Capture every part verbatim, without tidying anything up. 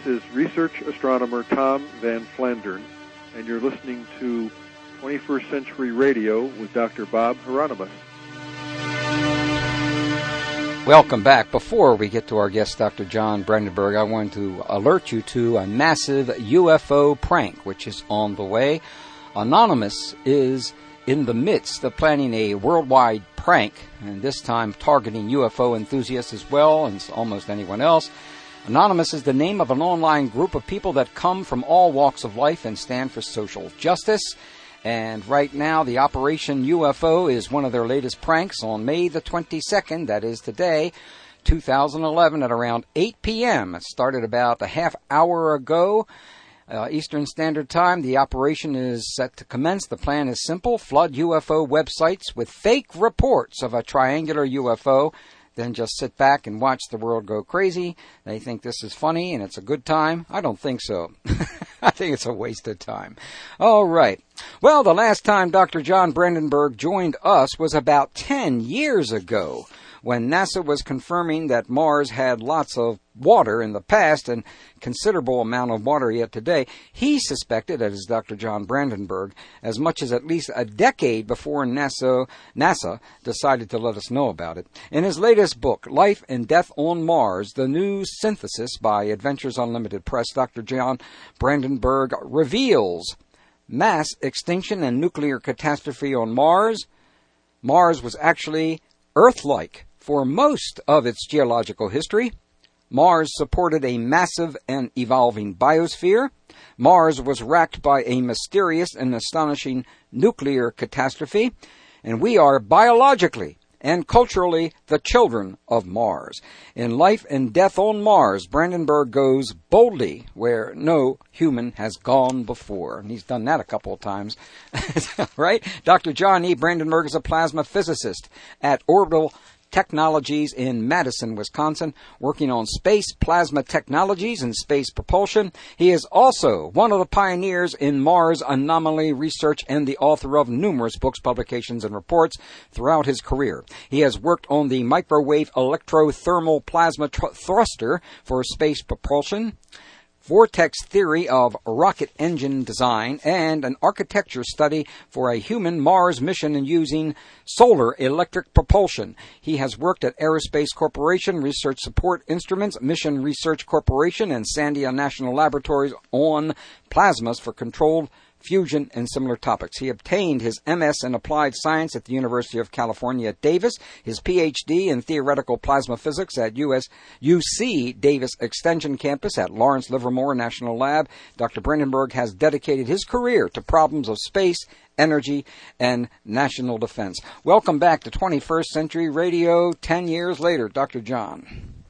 is research astronomer Tom Van Flandern, and you're listening to twenty-first Century Radio with Doctor Bob Hieronymus. Welcome back. Before we get to our guest, Doctor John Brandenburg, I wanted to alert you to a massive U F O prank, which is on the way. Anonymous is in the midst of planning a worldwide prank, and this time targeting U F O enthusiasts as well, and almost anyone else. Anonymous is the name of an online group of people that come from all walks of life and stand for social justice. And right now, the Operation U F O is one of their latest pranks on May the twenty-second, that is today, two thousand eleven, at around eight p.m. It started about a half hour ago, uh, Eastern Standard Time. The operation is set to commence. The plan is simple: flood U F O websites with fake reports of a triangular U F O. Then just sit back and watch the world go crazy. They think this is funny and it's a good time. I don't think so. I think it's a waste of time. All right. Well, the last time Doctor John Brandenburg joined us was about ten years ago, when NASA was confirming that Mars had lots of water in the past and considerable amount of water yet today. He suspected, as Doctor John Brandenburg, as much as at least a decade before NASA, NASA decided to let us know about it. In his latest book, Life and Death on Mars, The New Synthesis by Adventures Unlimited Press, Doctor John Brandenburg reveals mass extinction and nuclear catastrophe on Mars. Mars was actually Earth-like for most of its geological history. Mars supported a massive and evolving biosphere. Mars was racked by a mysterious and astonishing nuclear catastrophe. And we are biologically and culturally the children of Mars. In Life and Death on Mars, Brandenburg goes boldly where no human has gone before. And he's done that a couple of times, right? Doctor John E. Brandenburg is a plasma physicist at Orbital Technologies in Madison, Wisconsin, working on space plasma technologies and space propulsion. He is also one of the pioneers in Mars anomaly research and the author of numerous books, publications, and reports throughout his career. He has worked on the microwave electrothermal plasma tr- thruster for space propulsion, vortex theory of rocket engine design, and an architecture study for a human Mars mission and using solar electric propulsion. He has worked at Aerospace Corporation, Research Support Instruments, Mission Research Corporation, and Sandia National Laboratories on plasmas for controlled fusion, and similar topics. He obtained his M S in Applied Science at the University of California at Davis, his P H D in Theoretical Plasma Physics at U S U C Davis Extension Campus at Lawrence Livermore National Lab. Doctor Brandenburg has dedicated his career to problems of space, energy, and national defense. Welcome back to twenty-first Century Radio ten years later, Doctor John.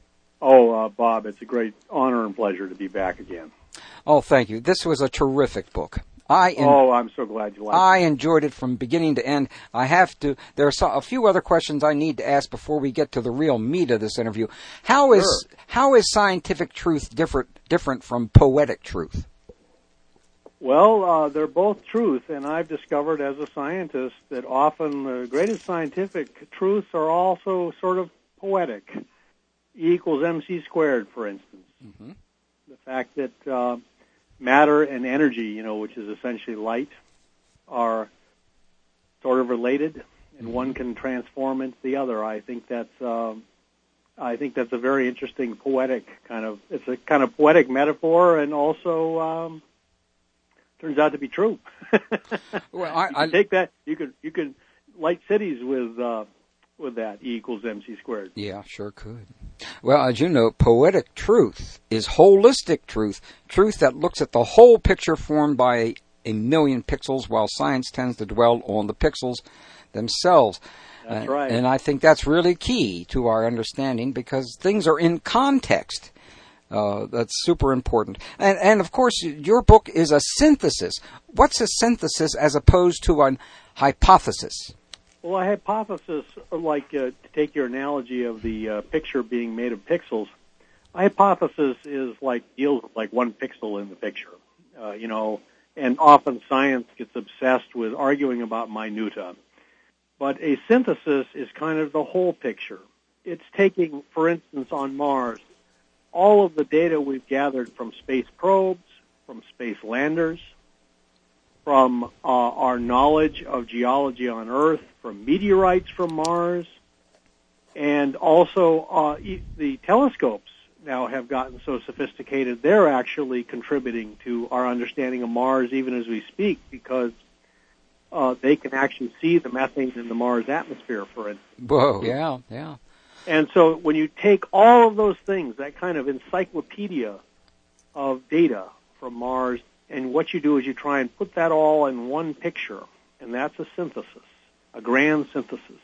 Oh, uh, Bob, it's a great honor and pleasure to be back again. Oh, thank you. This was a terrific book. I en- oh, I'm so glad you liked it. I enjoyed it from beginning to end. I have to. There are so, a few other questions I need to ask before we get to the real meat of this interview. How is Sure. how is scientific truth different different from poetic truth? Well, uh, they're both truth, and I've discovered as a scientist that often the greatest scientific truths are also sort of poetic. E equals mc squared, for instance. Mm-hmm. The fact that uh, matter and energy, you know, which is essentially light, are sort of related, and mm-hmm. one can transform into the other. I think that's, um, I think that's a very interesting poetic kind of. It's a kind of poetic metaphor, and also um, turns out to be true. Well, I, you can I take that. You could you could light cities with uh, with that E equals mc squared. Yeah, sure could. Well, as you know, poetic truth is holistic truth, truth that looks at the whole picture formed by a, a million pixels, while science tends to dwell on the pixels themselves. That's uh, right. And I think that's really key to our understanding, because things are in context. Uh, that's super important. And, and, of course, your book is a synthesis. What's a synthesis as opposed to an hypothesis? Well, a hypothesis, like uh, to take your analogy of the uh, picture being made of pixels, a hypothesis is like deals with like one pixel in the picture, uh, you know, and often science gets obsessed with arguing about minutia. But a synthesis is kind of the whole picture. It's taking, for instance, on Mars, all of the data we've gathered from space probes, from space landers, from uh, our knowledge of geology on Earth, from meteorites from Mars, and also uh, e- the telescopes now have gotten so sophisticated they're actually contributing to our understanding of Mars even as we speak, because uh, they can actually see the methane in the Mars atmosphere, for instance. Whoa, yeah, yeah. And so when you take all of those things, that kind of encyclopedia of data from Mars, and what you do is you try and put that all in one picture, and that's a synthesis, a grand synthesis.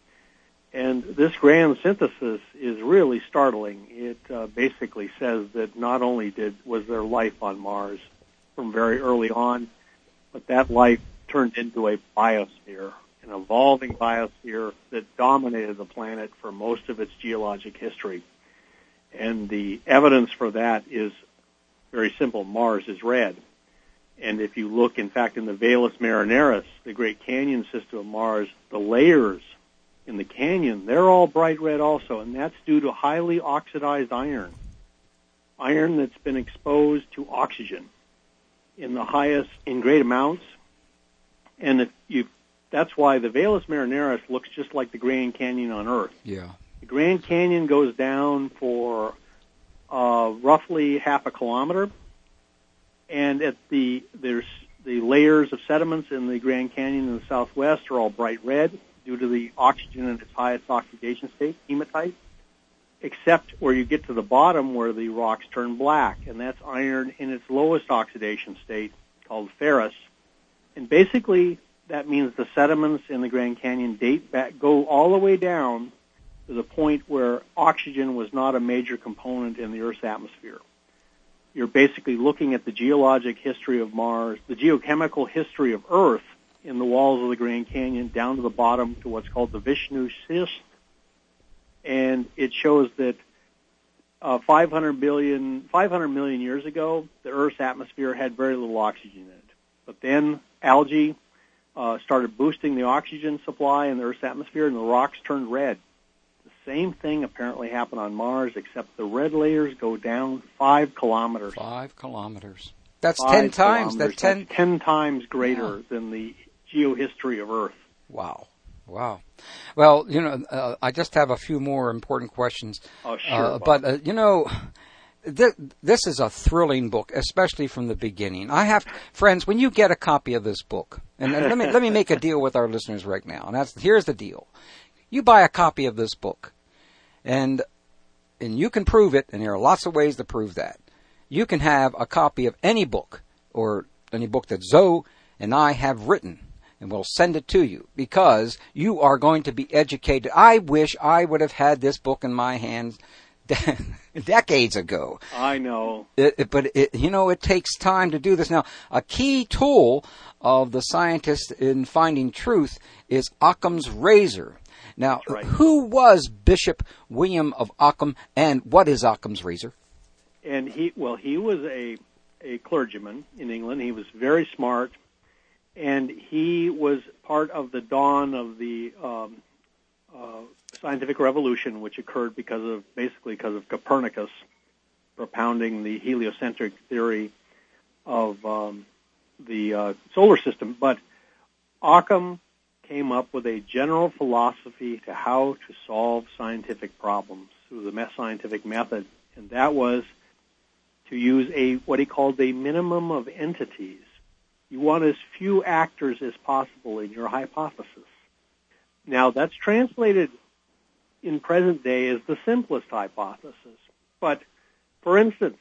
And this grand synthesis is really startling. It uh, basically says that not only did was there life on Mars from very early on, but that life turned into a biosphere, an evolving biosphere that dominated the planet for most of its geologic history. And the evidence for that is very simple. Mars is red. And if you look, in fact, in the Valles Marineris, the Great Canyon system of Mars, the layers in the canyon, they're all bright red also, and that's due to highly oxidized iron, iron that's been exposed to oxygen in the highest, in great amounts. And if you, that's why the Valles Marineris looks just like the Grand Canyon on Earth. Yeah. The Grand Canyon goes down for uh, roughly half a kilometer, and at the there's the layers of sediments in the Grand Canyon in the southwest are all bright red due to the oxygen in its highest oxidation state, hematite, except where you get to the bottom where the rocks turn black, and that's iron in its lowest oxidation state, called ferrous. And basically, that means the sediments in the Grand Canyon date back, go all the way down to the point where oxygen was not a major component in the Earth's atmosphere. You're basically looking at the geologic history of Mars, the geochemical history of Earth in the walls of the Grand Canyon down to the bottom to what's called the Vishnu schist. And it shows that uh, five hundred billion, five hundred million years ago, the Earth's atmosphere had very little oxygen in it. But then algae uh, started boosting the oxygen supply in the Earth's atmosphere, and the rocks turned red. The same thing apparently happened on Mars, except the red layers go down five kilometers. Five kilometers. That's Five ten times. That's ten... ten times greater yeah. than the geohistory of Earth. Wow. Wow. Well, you know, uh, I just have a few more important questions. Oh, sure. Uh, but, uh, you know, th- this is a thrilling book, especially from the beginning. I have, friends, when you get a copy of this book, and let me let me make a deal with our listeners right now, and that's here's the deal. You buy a copy of this book, and and you can prove it, and there are lots of ways to prove that. You can have a copy of any book, or any book that Zoe and I have written, and we'll send it to you, because you are going to be educated. I wish I would have had this book in my hands de- decades ago. I know. It, it, but, it, you know, it takes time to do this. Now, a key tool of the scientist in finding truth is Occam's razor. Now, right. Who was Bishop William of Occam, and what is Occam's razor? And he, well, he was a, a clergyman in England. He was very smart. And he was part of the dawn of the um, uh, scientific revolution, which occurred because of basically because of Copernicus propounding the heliocentric theory of um, the uh, solar system. But Occam came up with a general philosophy to how to solve scientific problems through the scientific method, and that was to use a what he called a minimum of entities. You want as few actors as possible in your hypothesis. Now, that's translated in present day as the simplest hypothesis. But, for instance,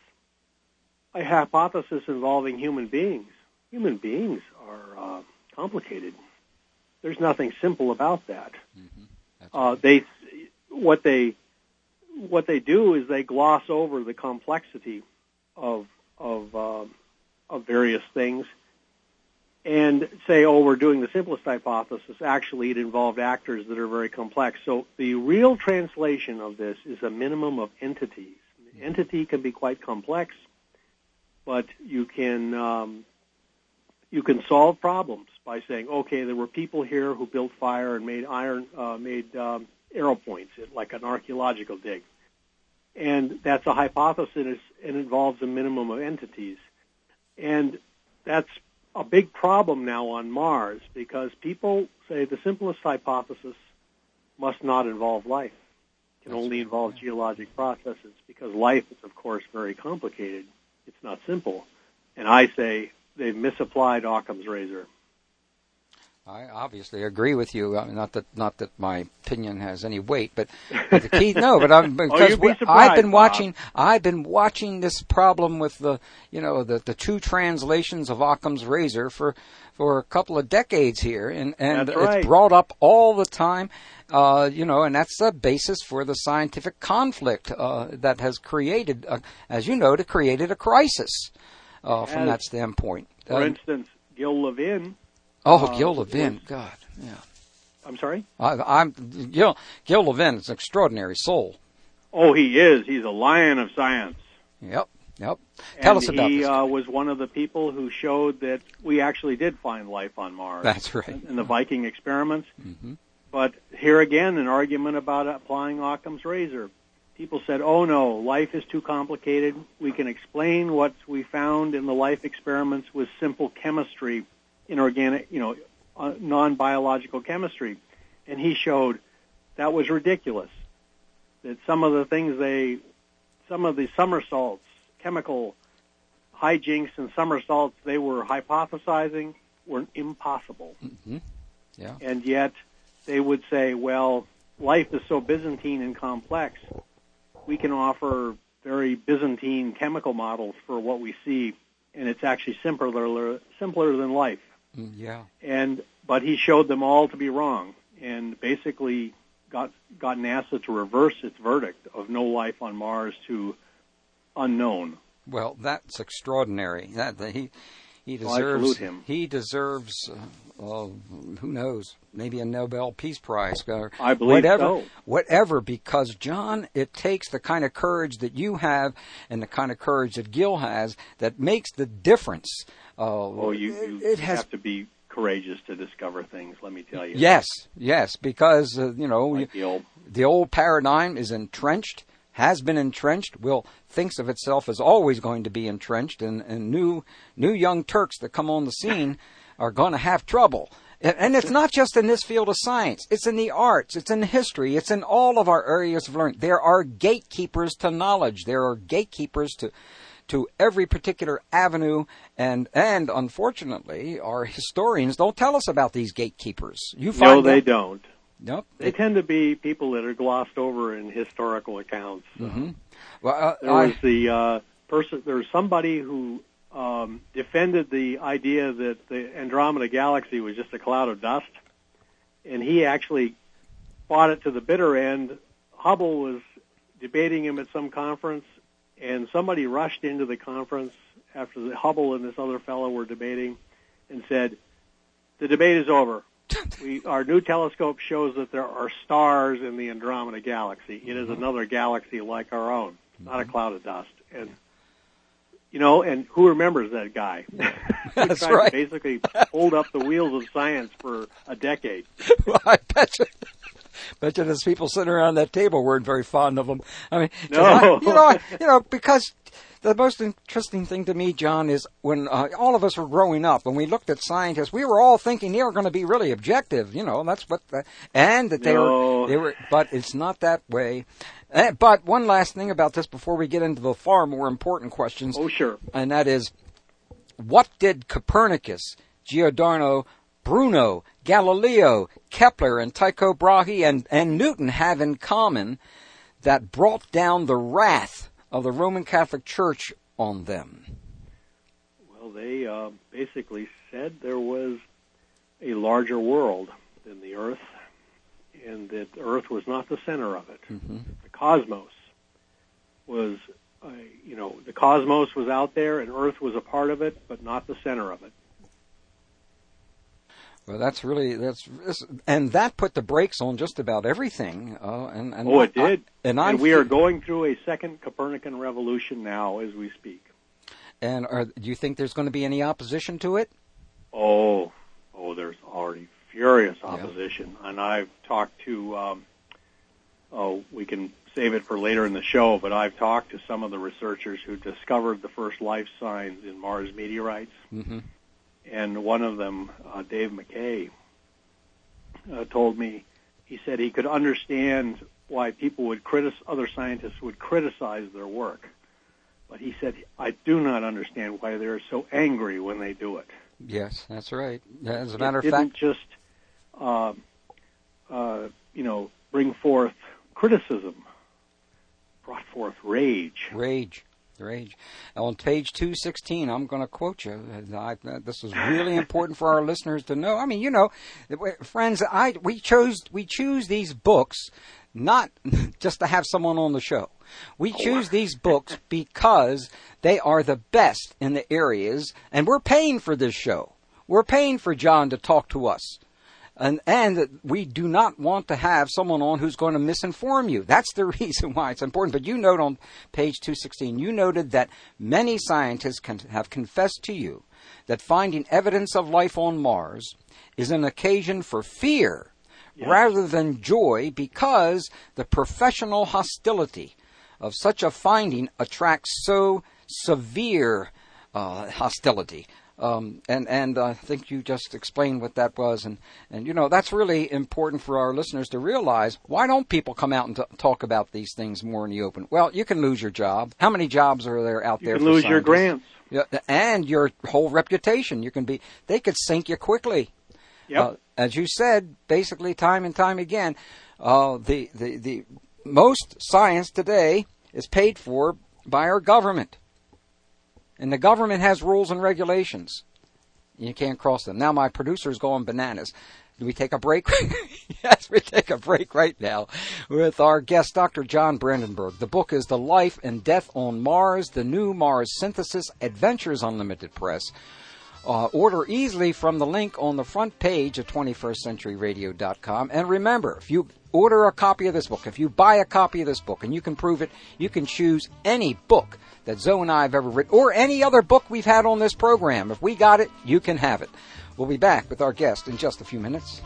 a hypothesis involving human beings. Human beings are uh, complicated. There's nothing simple about that. Mm-hmm. Uh, they, what they, what they do is they gloss over the complexity of of uh, of various things, and say, oh, we're doing the simplest hypothesis. Actually, it involved actors that are very complex. So the real translation of this is a minimum of entities. The entity can be quite complex, but you can um, you can solve problems by saying, okay, there were people here who built fire and made iron, uh, made um, arrow points, like an archaeological dig. and that's a hypothesis and involves a minimum of entities. And that's a big problem now on Mars because people say the simplest hypothesis must not involve life. It can only involve geologic processes because life is, of course, very complicated. It's not simple. And I say they've misapplied Occam's razor. I obviously agree with you. I mean, not that not that my opinion has any weight, but, but the key no. But I'm because oh, you'd be we, surprised, I've been Bob. watching. I've been watching this problem with the you know the, the two translations of Occam's razor for for a couple of decades here, and and That's right. it's brought up all the time. Uh, you know, and that's the basis for the scientific conflict uh, that has created, uh, as you know, to created a crisis uh, from that standpoint. For Uh, instance, Gil Levin. Oh, Uh, Gil Levin, was- God, yeah. I'm sorry? I, I'm Gil, Gil Levin is an extraordinary soul. Oh, he is. He's a lion of science. Yep, yep. Tell and us about he this. uh, was one of the people who showed that we actually did find life on Mars. That's right. In the Viking experiments. Mm-hmm. But here again, an argument about applying Occam's razor. People said, oh no, life is too complicated. We can explain what we found in the life experiments with simple chemistry, inorganic, you know, uh, non-biological chemistry. And he showed that was ridiculous. That some of the things they, some of the somersaults, chemical hijinks and somersaults they were hypothesizing were impossible. Mm-hmm. Yeah. And yet they would say, well, life is so Byzantine and complex, we can offer very Byzantine chemical models for what we see, and it's actually simpler, simpler than life. Mm, yeah. And but he showed them all to be wrong, and basically got got NASA to reverse its verdict of no life on Mars to unknown. Well, that's extraordinary. That he he Well, I deserves. salute him. He deserves. Uh, uh, who knows? Maybe a Nobel Peace Prize or I believe whatever. so. Whatever, because John, it takes the kind of courage that you have and the kind of courage that Gil has that makes the difference. Uh, Oh, you, you it has have to be courageous to discover things. Let me tell you. Yes, yes, because uh, you know Like Gil. the old paradigm is entrenched, has been entrenched, will thinks of itself as always going to be entrenched, and, and new new young Turks that come on the scene are going to have trouble. And, and it's not just in this field of science; it's in the arts, it's in history, it's in all of our areas of learning. There are gatekeepers to knowledge. There are gatekeepers to. to every particular avenue, and and unfortunately, our historians don't tell us about these gatekeepers. You find No, they that- don't. Nope. They tend to be people that are glossed over in historical accounts. Mm-hmm. Well, uh, There I, was the uh, person. There was somebody who um, defended the idea that the Andromeda Galaxy was just a cloud of dust, and he actually fought it to the bitter end. Hubble was debating him at some conference, and somebody rushed into the conference after the Hubble and this other fellow were debating, and said, "The debate is over. We, our new telescope shows that there are stars in the Andromeda Galaxy. It is another galaxy like our own, not a cloud of dust." And you know, and who remembers that guy? That's Who tried right. to basically hold up the wheels of science for a decade. well, I bet you, bet you those people sitting around that table weren't very fond of them. I mean, 'cause No. I, you know, I, you know, because the most interesting thing to me, John, is when uh, all of us were growing up, when we looked at scientists, we were all thinking they were going to be really objective. You know, that's what, the, and that they No. were, they were. But it's not that way. Uh, but one last thing about this before we get into the far more important questions. Oh, sure. And that is, what did Copernicus, Giordano Bruno, Galileo, Kepler, and Tycho Brahe and, and Newton have in common that brought down the wrath of the Roman Catholic Church on them? Well, they uh, basically said there was a larger world than the Earth, and that Earth was not the center of it. Mm-hmm. The cosmos was, uh, you know, the cosmos was out there, and Earth was a part of it, but not the center of it. Well, that's really that's and that put the brakes on just about everything. Uh, and, and Oh, I- it did. I, and, And I'm we are going through a second Copernican revolution now as we speak. And are, do you think there's going to be any opposition to it? Oh, oh, there's already furious opposition, yeah. And I've talked to, um, oh, we can save it for later in the show, but I've talked to some of the researchers who discovered the first life signs in Mars meteorites. Mm-hmm. And one of them, uh, Dave McKay, uh, told me, he said he could understand why people would criticize, other scientists would criticize their work. But he said, I do not understand why they're so angry when they do it. Yes, that's right. As a matter it of fact, didn't just, uh, uh, you know, bring forth criticism, brought forth rage. Rage, rage. On page two sixteen, I'm going to quote you. I, this is really important for our listeners to know. I mean, you know, friends, I we chose we choose these books not just to have someone on the show. We choose these books because they are the best in the areas, and we're paying for this show. We're paying for John to talk to us. And, and we do not want to have someone on who's going to misinform you. That's the reason why it's important. But you note on page two sixteen, you noted that many scientists can, have confessed to you that finding evidence of life on Mars is an occasion for fear yes. rather than joy, because the professional hostility of such a finding attracts so severe uh, hostility. Um, and, and I think you just explained what that was. And, and, you know, that's really important for our listeners to realize. Why don't people come out and t- talk about these things more in the open? Well, you can lose your job. How many jobs are there out you there can for lose scientists? your grants. Yeah, and your whole reputation. You can be, they could sink you quickly. Yep. Uh, as you said, basically time and time again, uh, the, the, the most science today is paid for by our government. And the government has rules and regulations. You can't cross them. Now my producer's going bananas. Do we take a break? Yes, we take a break right now with our guest, Doctor John Brandenburg. The book is The Life and Death on Mars, The New Mars Synthesis, Adventures Unlimited Press. Uh, order easily from the link on the front page of twenty-first century radio dot com. And remember, if you order a copy of this book, if you buy a copy of this book, and you can prove it, you can choose any book that Zoe and I have ever written, or any other book we've had on this program. If we got it, you can have it. We'll be back with our guest in just a few minutes.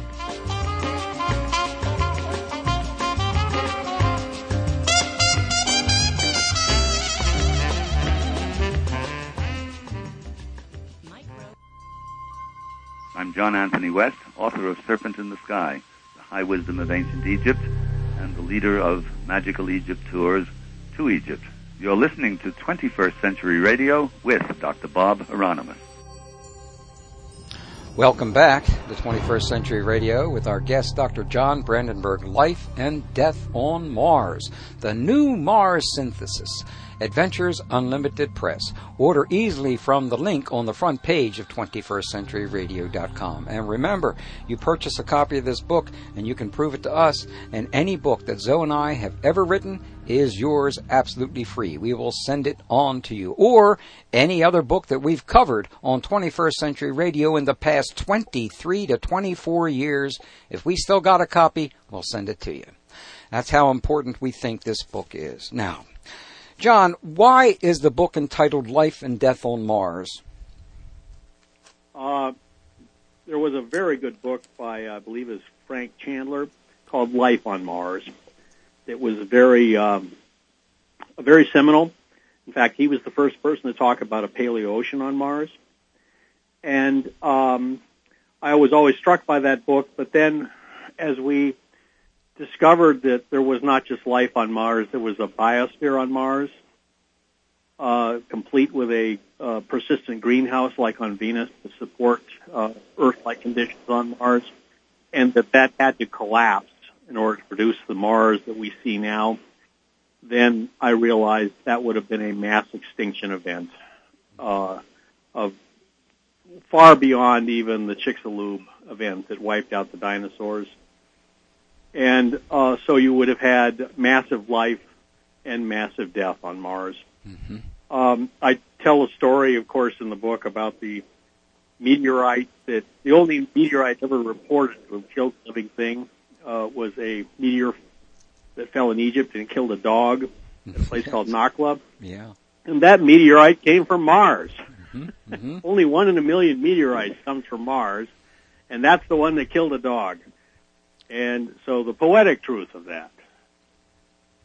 I'm John Anthony West, author of Serpent in the Sky, The High Wisdom of Ancient Egypt, and the leader of Magical Egypt Tours to Egypt. You're listening to twenty-first Century Radio with Doctor Bob Hieronymus. Welcome back to twenty-first Century Radio with our guest, Doctor John Brandenburg, Life and Death on Mars, The New Mars Synthesis, Adventures Unlimited Press. Order easily from the link on the front page of twenty-first century radio dot com. And remember, you purchase a copy of this book and you can prove it to us, and any book that Zoe and I have ever written is yours absolutely free. We will send it on to you. Or any other book that we've covered on twenty-first Century Radio in the past twenty-three to twenty-four years. If we still got a copy, we'll send it to you. That's how important we think this book is. Now, John, why is the book entitled Life and Death on Mars? Uh, there was a very good book by, I believe, is Frank Chandler called Life on Mars. It was very, um, very seminal. In fact, he was the first person to talk about a paleocean on Mars. And um, I was always struck by that book. But then, as we discovered that there was not just life on Mars, there was a biosphere on Mars, uh, complete with a uh, persistent greenhouse like on Venus to support uh, Earth-like conditions on Mars, and that that had to collapse in order to produce the Mars that we see now. Then I realized that would have been a mass extinction event uh, of far beyond even the Chicxulub event that wiped out the dinosaurs. And uh, so you would have had massive life and massive death on Mars. Mm-hmm. Um, I tell a story, of course, in the book about the meteorite that the only meteorite ever reported to have killed a living thing uh, was a meteor that fell in Egypt and killed a dog at a place called Nakhla. Yeah. And that meteorite came from Mars. Mm-hmm. Mm-hmm. Only one in a million meteorites comes from Mars, and that's the one that killed a dog. And so the poetic truth of that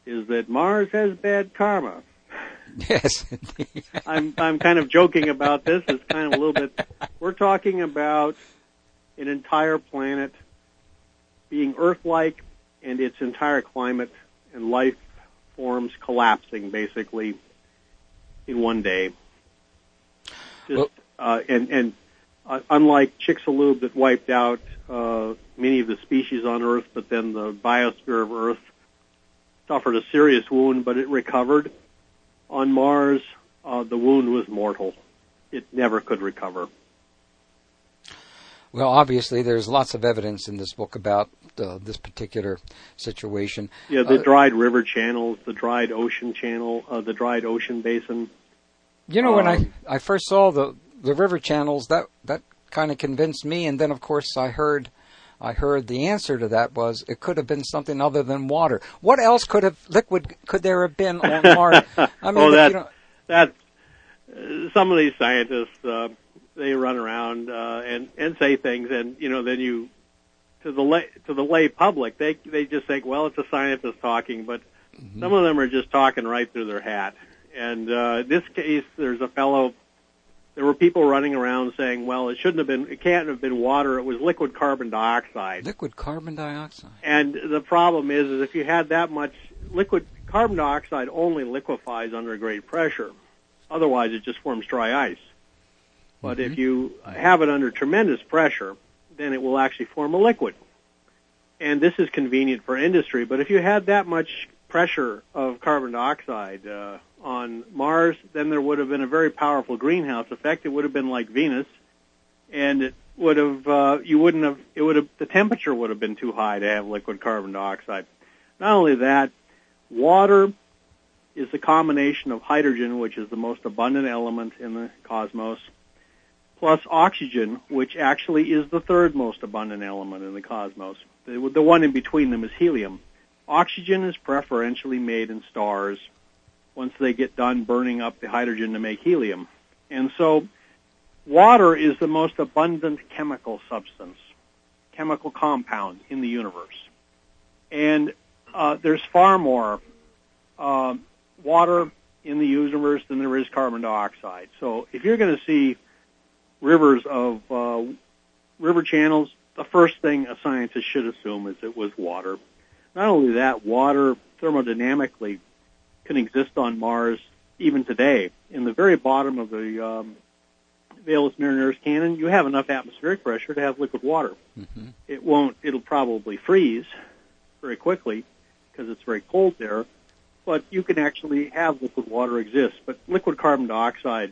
is that Mars has bad karma. Yes. I'm I'm kind of joking about this. It's kind of a little bit. We're talking about an entire planet being Earth-like and its entire climate and life forms collapsing basically in one day. Just, well, uh, and and uh, unlike Chicxulub that wiped out uh, many of the species on Earth, but then the biosphere of Earth suffered a serious wound, but it recovered. On Mars, uh, the wound was mortal. It never could recover. Well, obviously, there's lots of evidence in this book about uh, this particular situation. Yeah, the uh, dried river channels, the dried ocean channel, uh, the dried ocean basin. You know, when um, I, I first saw the, the river channels, that that kind of convinced me. And then, of course, I heard I heard the answer to that was it could have been something other than water. What else could have liquid could there have been on Mars? I mean, oh, that you know, that uh, some of these scientists uh, they run around uh, and and say things, and you know, then you to the lay to the lay public, they they just think, well, it's a scientist talking, but mm-hmm. some of them are just talking right through their hat. And uh, in this case, there's a fellow. There were people running around saying, well, it shouldn't have been, it can't have been water, it was liquid carbon dioxide. Liquid carbon dioxide. And the problem is, is if you had that much, liquid carbon dioxide only liquefies under great pressure. Otherwise, it just forms dry ice. But mm-hmm. if you have it under tremendous pressure, then it will actually form a liquid. And this is convenient for industry, but if you had that much pressure of carbon dioxide uh, on Mars, then there would have been a very powerful greenhouse effect. It would have been like Venus, and it would have uh, you wouldn't have it would have the temperature would have been too high to have liquid carbon dioxide. Not only that, water is the combination of hydrogen, which is the most abundant element in the cosmos, plus oxygen, which actually is the third most abundant element in the cosmos. The, the one in between them is helium. Oxygen is preferentially made in stars once they get done burning up the hydrogen to make helium. And so water is the most abundant chemical substance, chemical compound in the universe. And uh, there's far more uh, water in the universe than there is carbon dioxide. So if you're going to see rivers of uh, river channels, the first thing a scientist should assume is it was water. Not only that, water thermodynamically can exist on Mars even today. In the very bottom of the um, Valles Marineris Canyon, you have enough atmospheric pressure to have liquid water. Mm-hmm. It won't, it'll probably freeze very quickly because it's very cold there, but you can actually have liquid water exist. But liquid carbon dioxide,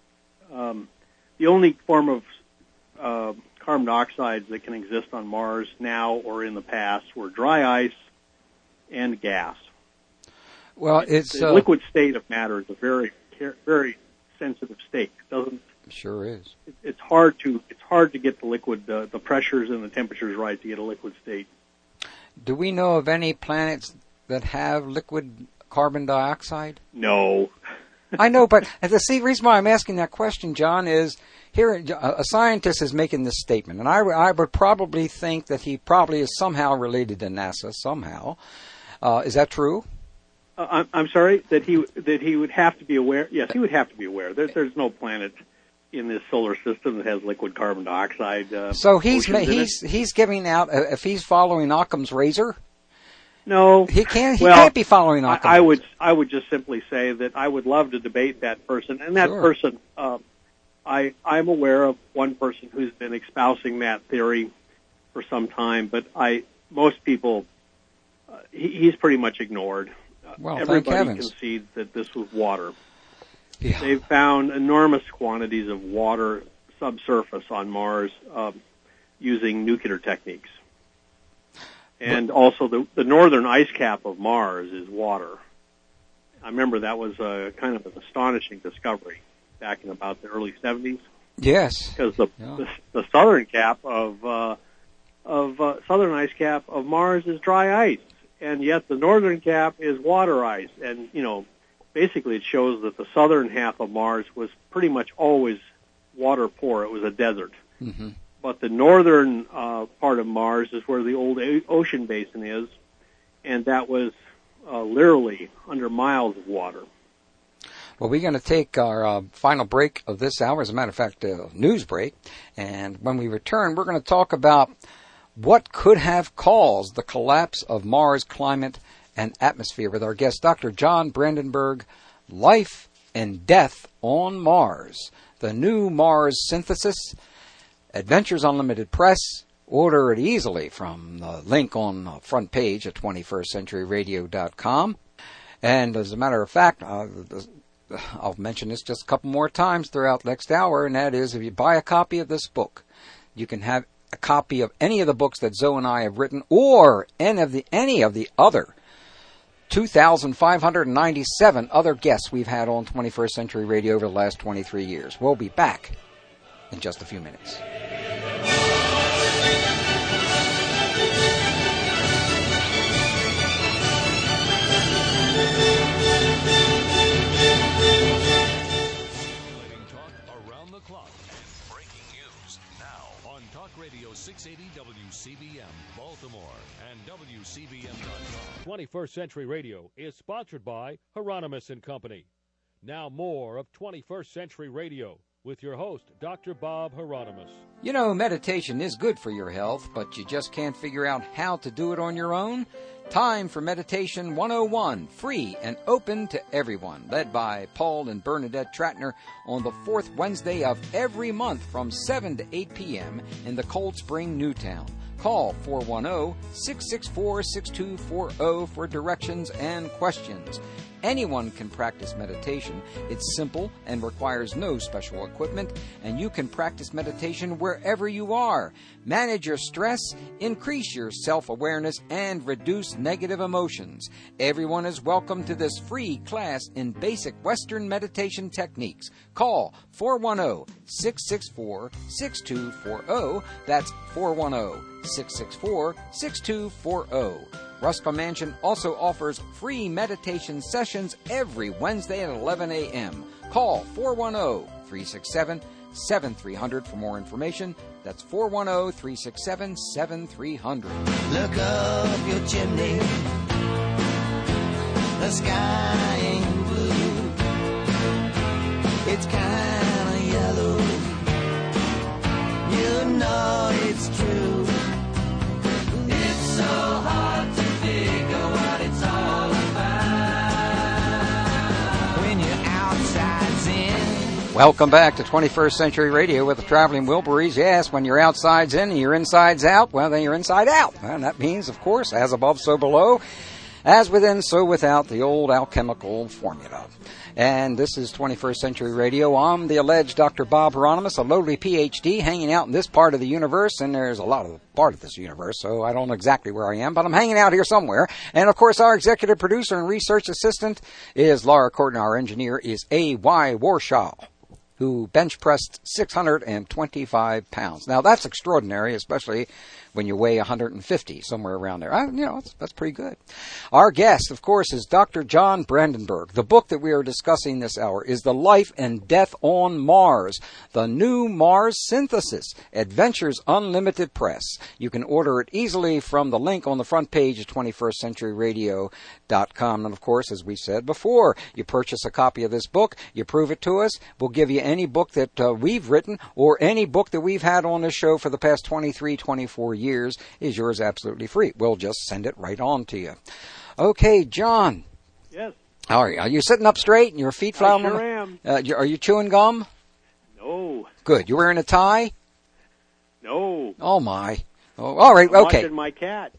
um, the only form of uh, carbon dioxide that can exist on Mars now or in the past were dry ice and gas. Well, it's the uh, liquid state of matter is a very, very sensitive state. It doesn't sure is. It, it's hard to it's hard to get the liquid uh, the pressures and the temperatures right to get a liquid state. Do we know of any planets that have liquid carbon dioxide? No. I know, but the see, reason why I'm asking that question, John, is here a scientist is making this statement, and I, I would probably think that he probably is somehow related to NASA somehow. Uh, is that true? Uh, I'm, I'm sorry that he that he would have to be aware. Yes, he would have to be aware. There, there's no planet in this solar system that has liquid carbon dioxide. Uh, so he's ma- oceans in he's it. he's giving out uh, if he's following Occam's razor. No, he can't. He well, can't be following Occam's. I, I would I would just simply say that I would love to debate that person, and that sure. person. Uh, I I'm aware of one person who's been espousing that theory for some time, but I most people uh, he, he's pretty much ignored. Well, Everybody concedes that this was water. Yeah. They've found enormous quantities of water subsurface on Mars um, using nuclear techniques. And but, also the, the northern ice cap of Mars is water. I remember that was a, kind of an astonishing discovery back in about the early seventies. Yes. Because the, yeah. the, the southern cap of, uh, of uh, southern ice cap of Mars is dry ice. And yet the northern cap is water ice. And, you know, basically it shows that the southern half of Mars was pretty much always water poor. It was a desert. Mm-hmm. But the northern uh, part of Mars is where the old a- ocean basin is. And that was uh, literally under miles of water. Well, we're going to take our uh, final break of this hour, as a matter of fact, a uh, news break. And when we return, we're going to talk about what could have caused the collapse of Mars' climate and atmosphere with our guest, Doctor John Brandenburg, Life and Death on Mars, the new Mars synthesis, Adventures Unlimited Press. Order it easily from the link on the front page at twenty-first century radio dot com. And as a matter of fact, uh, I'll mention this just a couple more times throughout the next hour, and that is if you buy a copy of this book, you can have a copy of any of the books that Zoe and I have written, or any of the, any of the other two thousand five hundred ninety-seven other guests we've had on twenty-first Century Radio over the last twenty-three years. We'll be back in just a few minutes. six eighty W C B M, Baltimore, and W C B M dot com. twenty-first Century Radio is sponsored by Hieronymus and Company. Now more of twenty-first Century Radio with your host, Doctor Bob Hieronymus. You know, meditation is good for your health, but you just can't figure out how to do it on your own? Time for Meditation one oh one, free and open to everyone, led by Paul and Bernadette Tratner on the fourth Wednesday of every month from seven to eight p.m. in the Cold Spring, Newtown. Call four one zero, six six four, six two four zero for directions and questions. Anyone can practice meditation. It's simple and requires no special equipment, and you can practice meditation wherever you are. Manage your stress, increase your self-awareness, and reduce negative emotions. Everyone is welcome to this free class in basic Western meditation techniques. Call four one zero, six six four, six two four zero. That's four one zero, six six four, six two four zero. Rusko Mansion also offers free meditation sessions every Wednesday at eleven a.m. Call four one zero, three six seven, seven three zero zero for more information. That's four one zero, three six seven, seven three zero zero. Look up your chimney. The sky ain't blue. It's kind of yellow. You know it's true. It's so hard to figure what it's all about when you're outside's in. Welcome back to twenty-first Century Radio with the Traveling Wilburys. Yes, when your outside's in and your inside's out, well, then you're inside out. And that means, of course, as above, so below. As within, so without, the old alchemical formula. And this is twenty-first Century Radio. I'm the alleged Doctor Bob Hieronymus, a lowly P H D, hanging out in this part of the universe, and there's a lot of part of this universe, so I don't know exactly where I am, but I'm hanging out here somewhere. And, of course, our executive producer and research assistant is Laura Corton. Our engineer is A Y. Warshaw, who bench pressed six hundred twenty-five pounds. Now, that's extraordinary, especially when you weigh one hundred fifty, somewhere around there. I, you know, that's, that's pretty good. Our guest, of course, is Doctor John Brandenburg. The book that we are discussing this hour is The Life and Death on Mars, the new Mars synthesis, Adventures Unlimited Press. You can order it easily from the link on the front page of twenty-first century radio dot com. And, of course, as we said before, you purchase a copy of this book, you prove it to us, we'll give you any book that uh, we've written or any book that we've had on this show for the past twenty-three, twenty-four years is yours absolutely free. We'll just send it right on to you. Okay, John. Yes. All right. Are you sitting up straight and your feet flat? I sure am. Uh, are you chewing gum? No. Good. You wearing a tie? No. Oh, my. Oh, all right. I'm okay. Watching my cat.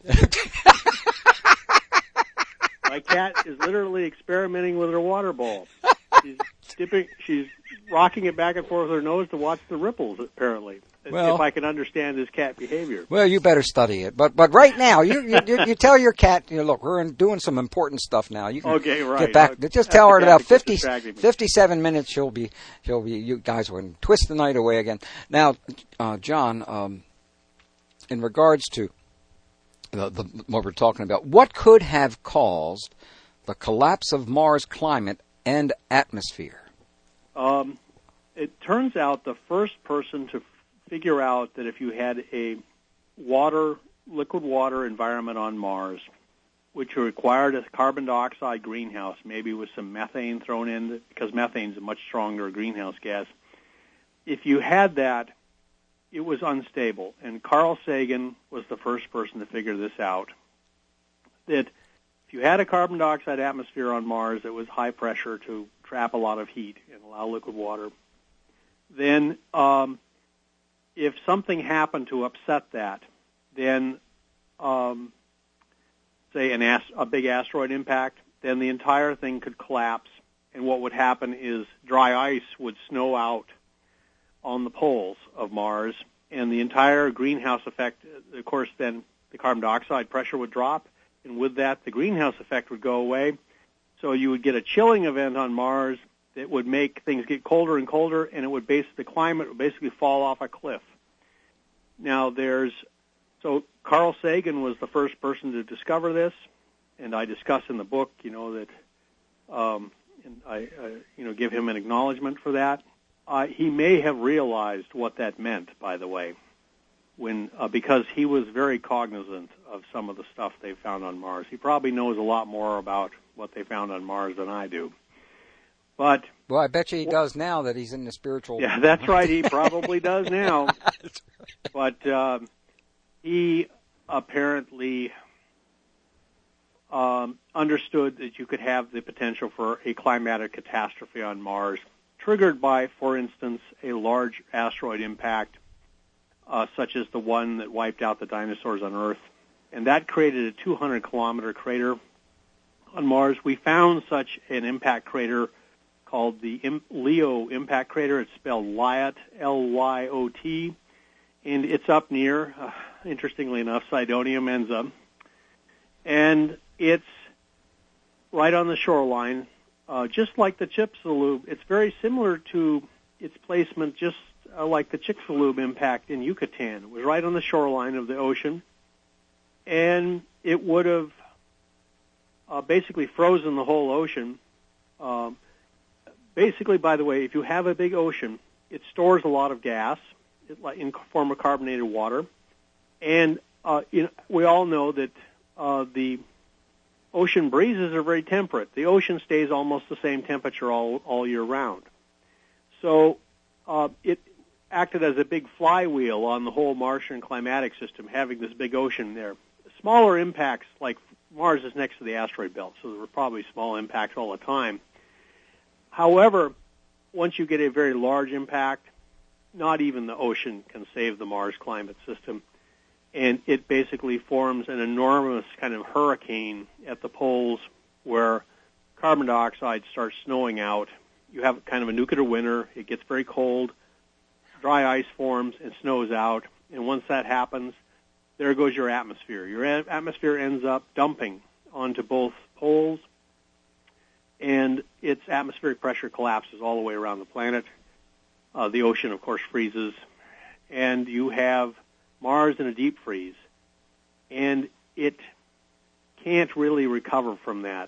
My cat is literally experimenting with her water ball. She's dipping. She's rocking it back and forth with her nose to watch the ripples, apparently. Well, if I can understand his cat behavior. Well, you better study it. But but right now, you you, you, you tell your cat, you know, look, we're doing some important stuff now. You can okay, right. get back. Okay. Just tell her in about fifty, me. fifty-seven minutes, she'll be, she'll be, you guys will twist the night away again. Now, uh, John, um, in regards to the, the, what we're talking about, what could have caused the collapse of Mars' climate and atmosphere? Um, it turns out the first person to figure out that if you had a water, liquid water environment on Mars, which required a carbon dioxide greenhouse, maybe with some methane thrown in, because methane is a much stronger greenhouse gas. If you had that, it was unstable. And Carl Sagan was the first person to figure this out, that if you had a carbon dioxide atmosphere on Mars that was high pressure to trap a lot of heat and allow liquid water, then um, if something happened to upset that, then um, say an ast- a big asteroid impact, then the entire thing could collapse, and what would happen is dry ice would snow out on the poles of Mars, and the entire greenhouse effect, of course, then the carbon dioxide pressure would drop, and with that, the greenhouse effect would go away. So you would get a chilling event on Mars that would make things get colder and colder, and it would base the climate would basically fall off a cliff. Now, there's So Carl Sagan was the first person to discover this, and I discuss in the book, you know, that um, and I, uh, you know, give him an acknowledgement for that. Uh, he may have realized what that meant, by the way, when uh, because he was very cognizant of some of the stuff they found on Mars. He probably knows a lot more about what they found on Mars than I do. But well, I bet you he does now that he's in the spiritual. Yeah, that's right. He probably does now. But um, he apparently um, understood that you could have the potential for a climatic catastrophe on Mars, triggered by, for instance, a large asteroid impact, uh, such as the one that wiped out the dinosaurs on Earth. And that created a two hundred kilometer crater on Mars. We found such an impact crater called the Leo impact crater. It's spelled Lyot, L Y O T, and it's up near, uh, interestingly enough, Cydonia Mensa. And it's right on the shoreline, uh, just like the Chicxulub. It's very similar to its placement, just uh, like the Chicxulub impact in Yucatan. It was right on the shoreline of the ocean, and it would have uh, basically frozen the whole ocean. Um, basically, by the way, if you have a big ocean, it stores a lot of gas in form of carbonated water, and uh, you know, we all know that uh, the ocean breezes are very temperate. The ocean stays almost the same temperature all, all year round. So uh, it acted as a big flywheel on the whole Martian climatic system, having this big ocean there. Smaller impacts, like Mars is next to the asteroid belt, so there were probably small impacts all the time. However, once you get a very large impact, not even the ocean can save the Mars climate system, and it basically forms an enormous kind of hurricane at the poles where carbon dioxide starts snowing out. You have kind of a nuclear winter. It gets very cold. Dry ice forms and snows out, and once that happens, there goes your atmosphere. Your atmosphere ends up dumping onto both poles, and its atmospheric pressure collapses all the way around the planet. Uh, the ocean, of course, freezes, and you have Mars in a deep freeze, and it can't really recover from that.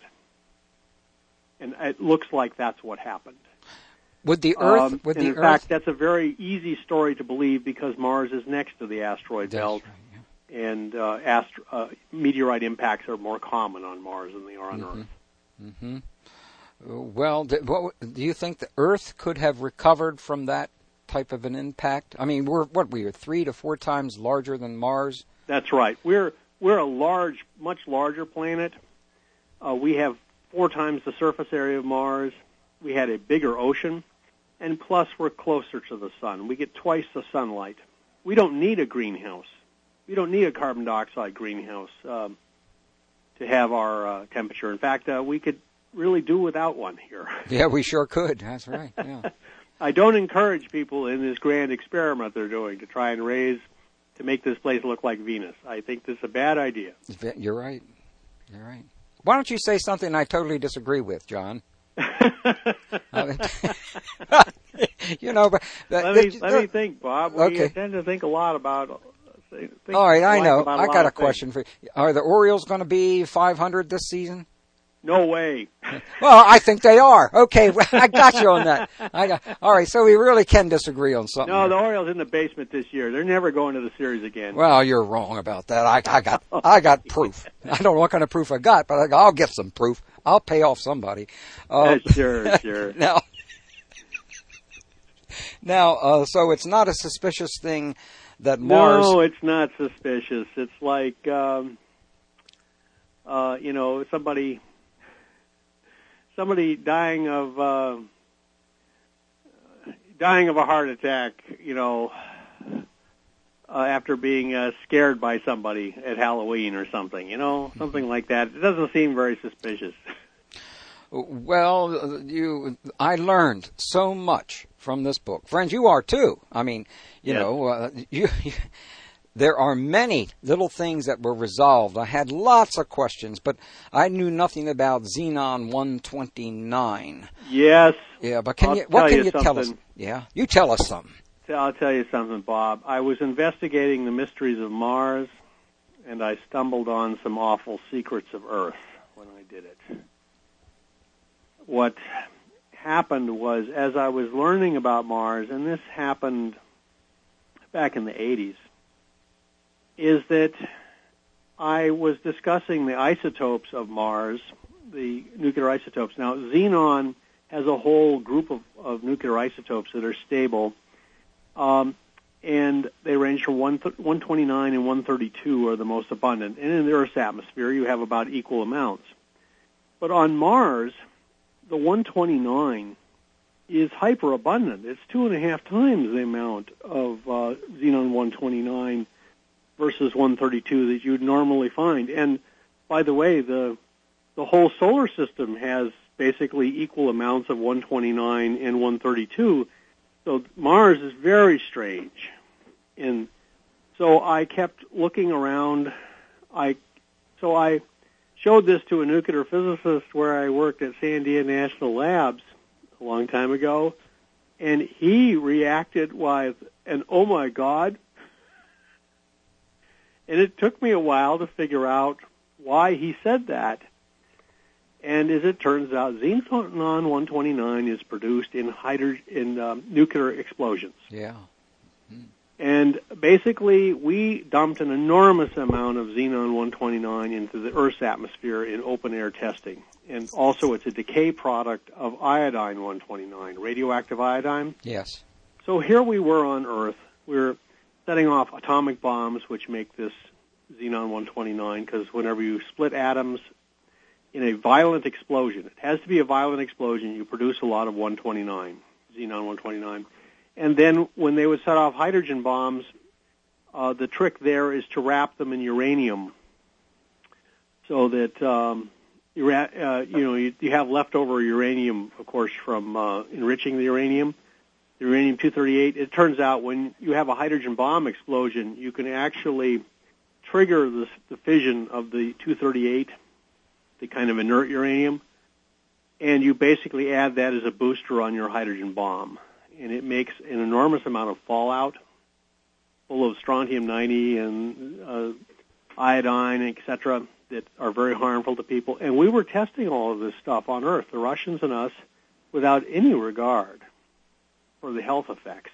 And it looks like that's what happened. Would the Earth? Um, would and the in Earth? fact, that's a very easy story to believe because Mars is next to the asteroid That's belt, right, yeah. and uh, astro- uh, meteorite impacts are more common on Mars than they are on Mm-hmm. Earth. Mm-hmm. Well, do, what, do you think the Earth could have recovered from that type of an impact? I mean, we're what we are three to four times larger than Mars. That's right. We're we're a large, much larger planet. Uh, we have four times the surface area of Mars. We had a bigger ocean, and plus we're closer to the sun. We get twice the sunlight. We don't need a greenhouse. We don't need a carbon dioxide greenhouse um, to have our uh, temperature. In fact, uh, we could really do without one here. Yeah, we sure could. That's right. Yeah. I don't encourage people in this grand experiment they're doing to try and raise, to make this place look like Venus. I think this is a bad idea. You're right. You're right. Why don't you say something I totally disagree with, John? you know, but let me let me think, Bob. We okay. tend to think a lot about. Think All right, I know. I got a, a question for you. Are the Orioles going to be five hundred this season? No way. Well, I think they are. Okay, I got you on that. I got, all right, so we really can disagree on something. No, here. the Orioles in the basement this year. They're never going to the series again. Well, you're wrong about that. I, I got I got proof. I don't know what kind of proof I got, but I, I'll get some proof. I'll pay off somebody. Uh, yeah, sure, sure. Now, now, uh, so it's not a suspicious thing that Mars... No, it's not suspicious. It's like, um, uh, you know, somebody... Somebody dying of uh, dying of a heart attack, you know, uh, after being uh, scared by somebody at Halloween or something, you know, something like that. It doesn't seem very suspicious. Well, you, I learned so much from this book, friends. You are too. I mean, you yes. know, uh, you, you. There are many little things that were resolved. I had lots of questions, but I knew nothing about Xenon one twenty-nine. Yes. Yeah, but can I'll you? What tell can you you tell us? something. Yeah, you tell us something. I'll tell you something, Bob. I was investigating the mysteries of Mars, and I stumbled on some awful secrets of Earth when I did it. What happened was, as I was learning about Mars, and this happened back in the eighties, is that I was discussing the isotopes of Mars, the nuclear isotopes. Now, xenon has a whole group of, of nuclear isotopes that are stable, um, and they range from one twenty-nine and one thirty-two are the most abundant. And in the Earth's atmosphere, you have about equal amounts. But on Mars, the one twenty-nine is hyperabundant. It's two and a half times the amount of uh, xenon one twenty-nine versus one thirty-two that you'd normally find. And by the way, the the whole solar system has basically equal amounts of one twenty-nine and one thirty-two. So Mars is very strange. And so I kept looking around. I so I showed this to a nuclear physicist where I worked at Sandia National Labs a long time ago, and he reacted with an "oh my God." And it took me a while to figure out why he said that. And as it turns out, xenon one twenty-nine is produced in hydro- in um, nuclear explosions. Yeah. Mm. And basically, we dumped an enormous amount of xenon one twenty-nine into the Earth's atmosphere in open-air testing. And also, it's a decay product of iodine one twenty-nine, radioactive iodine. Yes. So here we were on Earth. We're setting off atomic bombs, which make this xenon one twenty-nine, because whenever you split atoms in a violent explosion, it has to be a violent explosion, you produce a lot of one twenty-nine, xenon one twenty-nine. And then when they would set off hydrogen bombs, uh, the trick there is to wrap them in uranium so that um, you, uh, you know you, you have leftover uranium, of course, from uh, enriching the uranium. The uranium two thirty-eight, it turns out when you have a hydrogen bomb explosion, you can actually trigger the, the fission of the two thirty-eight, the kind of inert uranium, and you basically add that as a booster on your hydrogen bomb. And it makes an enormous amount of fallout, full of strontium ninety and uh, iodine, et cetera, that are very harmful to people. And we were testing all of this stuff on Earth, the Russians and us, without any regard for the health effects.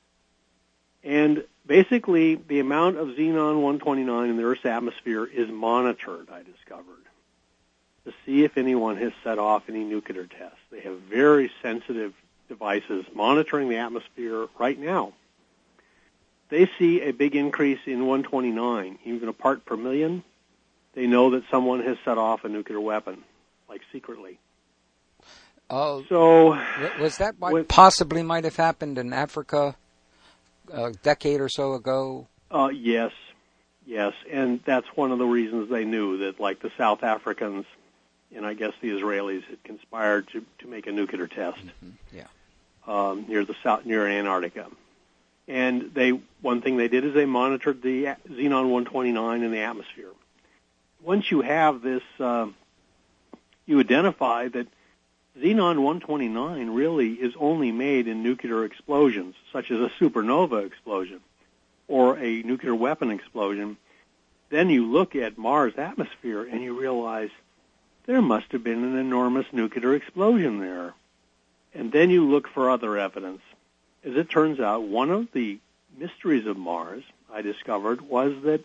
And basically, the amount of xenon one twenty-nine in the Earth's atmosphere is monitored, I discovered, to see if anyone has set off any nuclear tests. They have very sensitive devices monitoring the atmosphere right now. They see a big increase in one twenty-nine, even a part per million. They know that someone has set off a nuclear weapon, like secretly. Oh, so was that what when, possibly might have happened in Africa a decade or so ago? Uh, yes, yes, and that's one of the reasons they knew that, like the South Africans and I guess the Israelis had conspired to, to make a nuclear test. Mm-hmm. Yeah, um, near the south, near Antarctica, and they one thing they did is they monitored the xenon one twenty-nine in the atmosphere. Once you have this, uh, you identify that xenon one twenty-nine really is only made in nuclear explosions, such as a supernova explosion or a nuclear weapon explosion. Then you look at Mars' atmosphere and you realize there must have been an enormous nuclear explosion there. And then you look for other evidence. As it turns out, one of the mysteries of Mars, I discovered, was that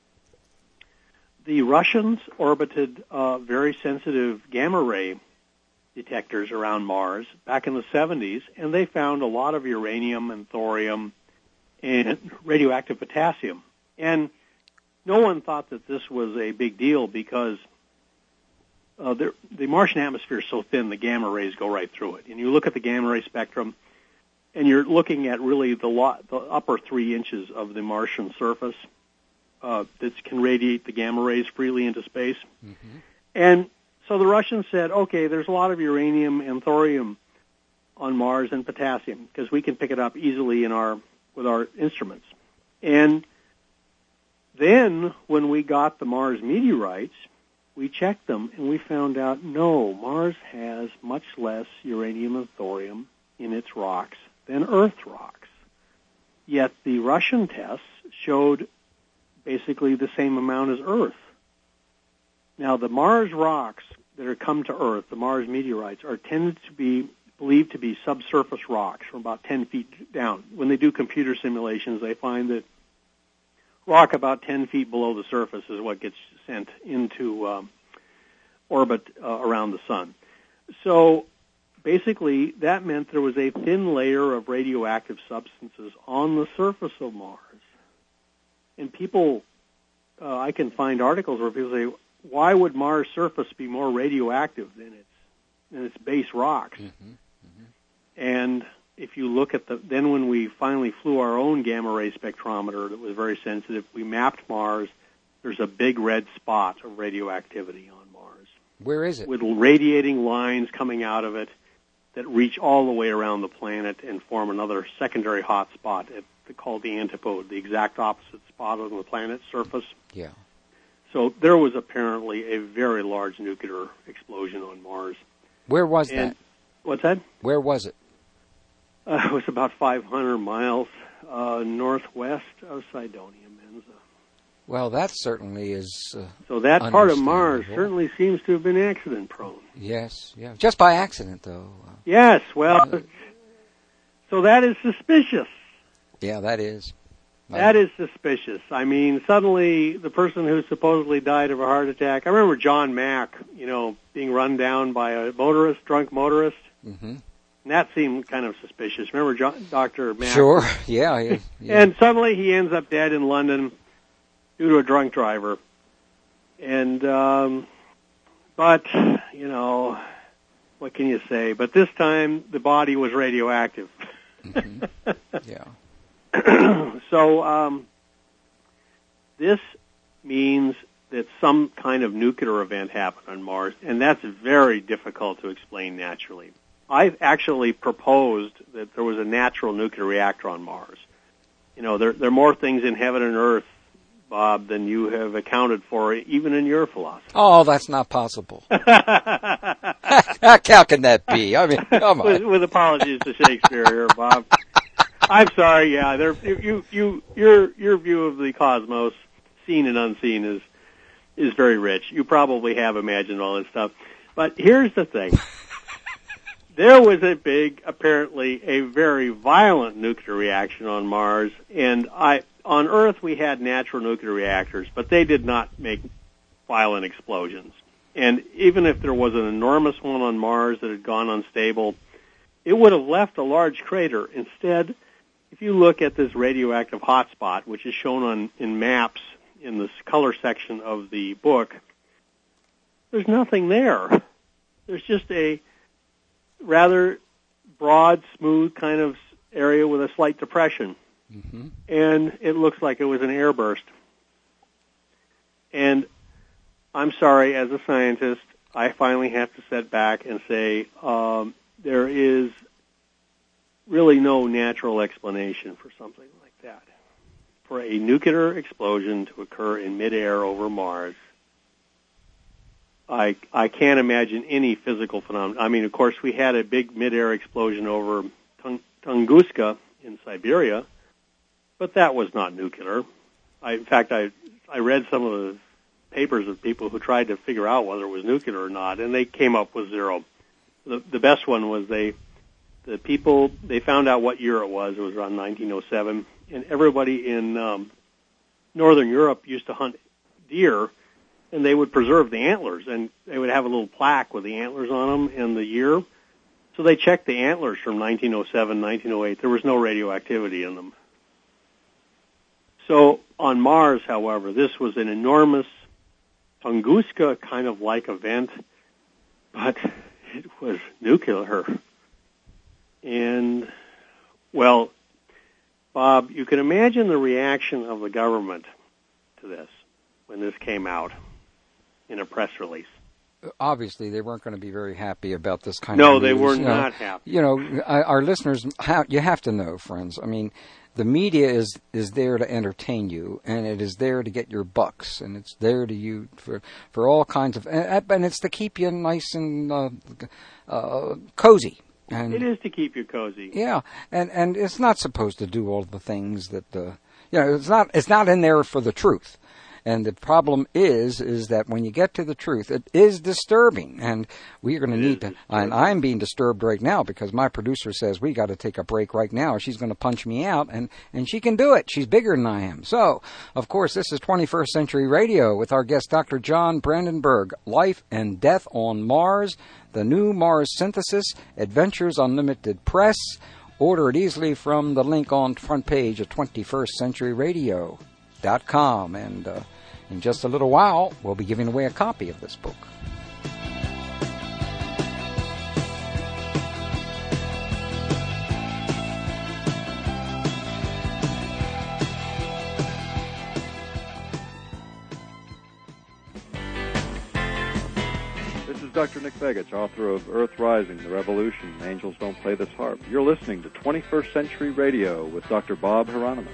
the Russians orbited uh, very sensitive gamma ray detectors around Mars back in the seventies, and they found a lot of uranium and thorium and radioactive potassium. And no one thought that this was a big deal because uh, the, the Martian atmosphere is so thin, the gamma rays go right through it. And you look at the gamma ray spectrum, and you're looking at really the, lot, the upper three inches of the Martian surface uh, that can radiate the gamma rays freely into space. Mm-hmm. And so the Russians said, okay, there's a lot of uranium and thorium on Mars and potassium because we can pick it up easily in our with our instruments. And then when we got the Mars meteorites, we checked them and we found out, no, Mars has much less uranium and thorium in its rocks than Earth rocks. Yet the Russian tests showed basically the same amount as Earth. Now, the Mars rocks that are come to Earth, the Mars meteorites, are tended to be believed to be subsurface rocks from about ten feet down. When they do computer simulations, they find that rock about ten feet below the surface is what gets sent into um, orbit uh, around the sun. So basically, that meant there was a thin layer of radioactive substances on the surface of Mars. And people, uh, I can find articles where people say, why would Mars' surface be more radioactive than its than its base rocks? Mm-hmm. Mm-hmm. And if you look at the, then when we finally flew our own gamma ray spectrometer that was very sensitive, we mapped Mars. There's a big red spot of radioactivity on Mars. Where is it? With radiating lines coming out of it that reach all the way around the planet and form another secondary hot spot at, called the antipode, the exact opposite spot on the planet's surface. Yeah. So there was apparently a very large nuclear explosion on Mars. Where was and, that? What's that? Where was it? Uh, it was about five hundred miles uh, northwest of Cydonia, Menza. Well, that certainly is uh, So that part of Mars certainly seems to have been accident-prone. Yes, yeah. Just by accident, though. Yes, well, uh, so that is suspicious. Yeah, that is. That is suspicious. I mean, suddenly the person who supposedly died of a heart attack, I remember John Mack, you know, being run down by a motorist, drunk motorist. Mm-hmm. And that seemed kind of suspicious. Remember John, Doctor Mack? Sure, yeah, yeah, yeah. And suddenly he ends up dead in London due to a drunk driver. And, um, but, you know, what can you say? But this time the body was radioactive. Mm-hmm. Yeah. So um, this means that some kind of nuclear event happened on Mars, and that's very difficult to explain naturally. I've actually proposed that there was a natural nuclear reactor on Mars. You know, there, there are more things in heaven and earth, Bob, than you have accounted for, even in your philosophy. Oh, that's not possible. How can that be? I mean, come on. With, with apologies to Shakespeare here, Bob. I'm sorry. Yeah, there, you, you, your, your view of the cosmos, seen and unseen, is is very rich. You probably have imagined all this stuff, but here's the thing: there was a big, apparently, a very violent nuclear reaction on Mars, and I, on Earth, we had natural nuclear reactors, but they did not make violent explosions. And even if there was an enormous one on Mars that had gone unstable, it would have left a large crater. Instead, if you look at this radioactive hotspot, which is shown on in maps in this color section of the book, there's nothing there. There's just a rather broad, smooth kind of area with a slight depression. Mm-hmm. And it looks like it was an airburst. And I'm sorry, as a scientist, I finally have to sit back and say um, there is really no natural explanation for something like that. For a nuclear explosion to occur in midair over Mars, I I can't imagine any physical phenomenon. I mean, of course, we had a big midair explosion over Tung- Tunguska in Siberia, but that was not nuclear. I, in fact, I I read some of the papers of people who tried to figure out whether it was nuclear or not, and they came up with zero. The, the best one was they, the people, they found out what year it was. It was around nineteen oh seven, and everybody in um, Northern Europe used to hunt deer, and they would preserve the antlers, and they would have a little plaque with the antlers on them and the year. So they checked the antlers from nineteen oh seven, nineteen oh eight. There was no radioactivity in them. So on Mars, however, this was an enormous Tunguska kind of like event, but it was nuclear. And, well, Bob, you can imagine the reaction of the government to this when this came out in a press release. Obviously, they weren't going to be very happy about this kind no, of news. No, they were you not know, happy. You know, our listeners, you have to know, friends, I mean, the media is, is there to entertain you, and it is there to get your bucks, and it's there to you for for all kinds of, and, and it's to keep you nice and uh, uh, cozy. And it is to keep you cozy. Yeah, and and it's not supposed to do all the things that, uh, you know, it's not it's not in there for the truth. And the problem is, is that when you get to the truth, it is disturbing, and we're going to need to. And I'm being disturbed right now because my producer says we got to take a break right now. She's going to punch me out, and and she can do it. She's bigger than I am. So, of course, this is twenty-first Century Radio with our guest, Doctor John Brandenburg. Life and Death on Mars, the new Mars Synthesis, Adventures Unlimited Press. Order it easily from the link on the front page of twenty-first century radio dot com, and uh, in just a little while, we'll be giving away a copy of this book. This is Doctor Nick Begich, author of Earth Rising, The Revolution, Angels Don't Play This Harp. You're listening to twenty-first Century Radio with Doctor Bob Hieronymus.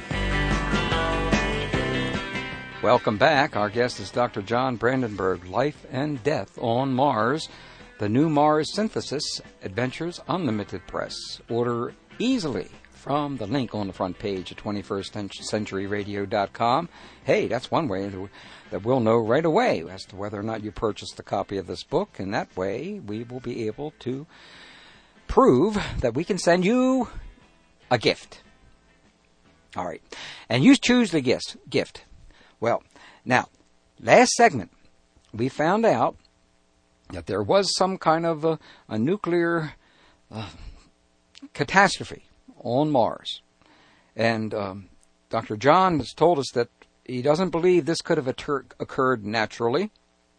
Welcome back. Our guest is Doctor John Brandenburg, Life and Death on Mars, the new Mars Synthesis, Adventures Unlimited Press. Order easily from the link on the front page of twenty-first century radio dot com. Hey, that's one way that we'll know right away as to whether or not you purchased a copy of this book, and that way we will be able to prove that we can send you a gift. All right. And you choose the gift. gift. Well, now, last segment, we found out that there was some kind of a, a nuclear uh, catastrophe on Mars. And um, Doctor John has told us that he doesn't believe this could have occur- occurred naturally.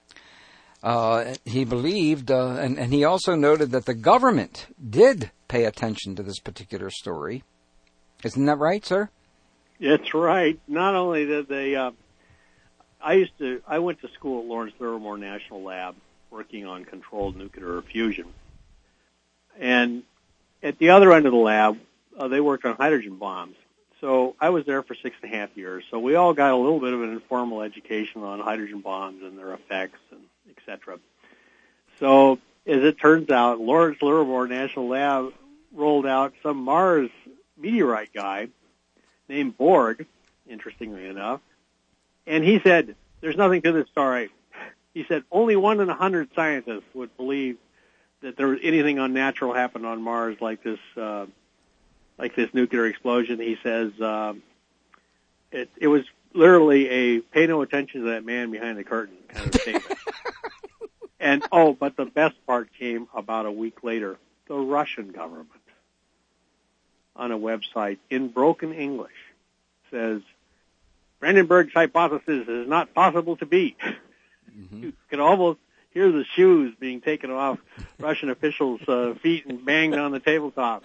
Uh, he believed, uh, and, and he also noted that the government did pay attention to this particular story. Isn't that right, sir? That's right. Not only did they... Uh I used to. I went to school at Lawrence Livermore National Lab, working on controlled nuclear fusion. And at the other end of the lab, uh, they worked on hydrogen bombs. So I was there for six and a half years. So we all got a little bit of an informal education on hydrogen bombs and their effects, and et cetera. So as it turns out, Lawrence Livermore National Lab rolled out some Mars meteorite guy named Borg, interestingly enough. And he said, there's nothing to this story. He said, only one in a hundred scientists would believe that there was anything unnatural happened on Mars like this, uh, like this nuclear explosion. He says, um, it, it was literally a pay no attention to that man behind the curtain kind of statement. And, oh, but the best part came about a week later. The Russian government, on a website in broken English, says, Brandenburg's hypothesis is not possible to beat. Mm-hmm. You can almost hear the shoes being taken off Russian officials' uh, feet and banged on the tabletop.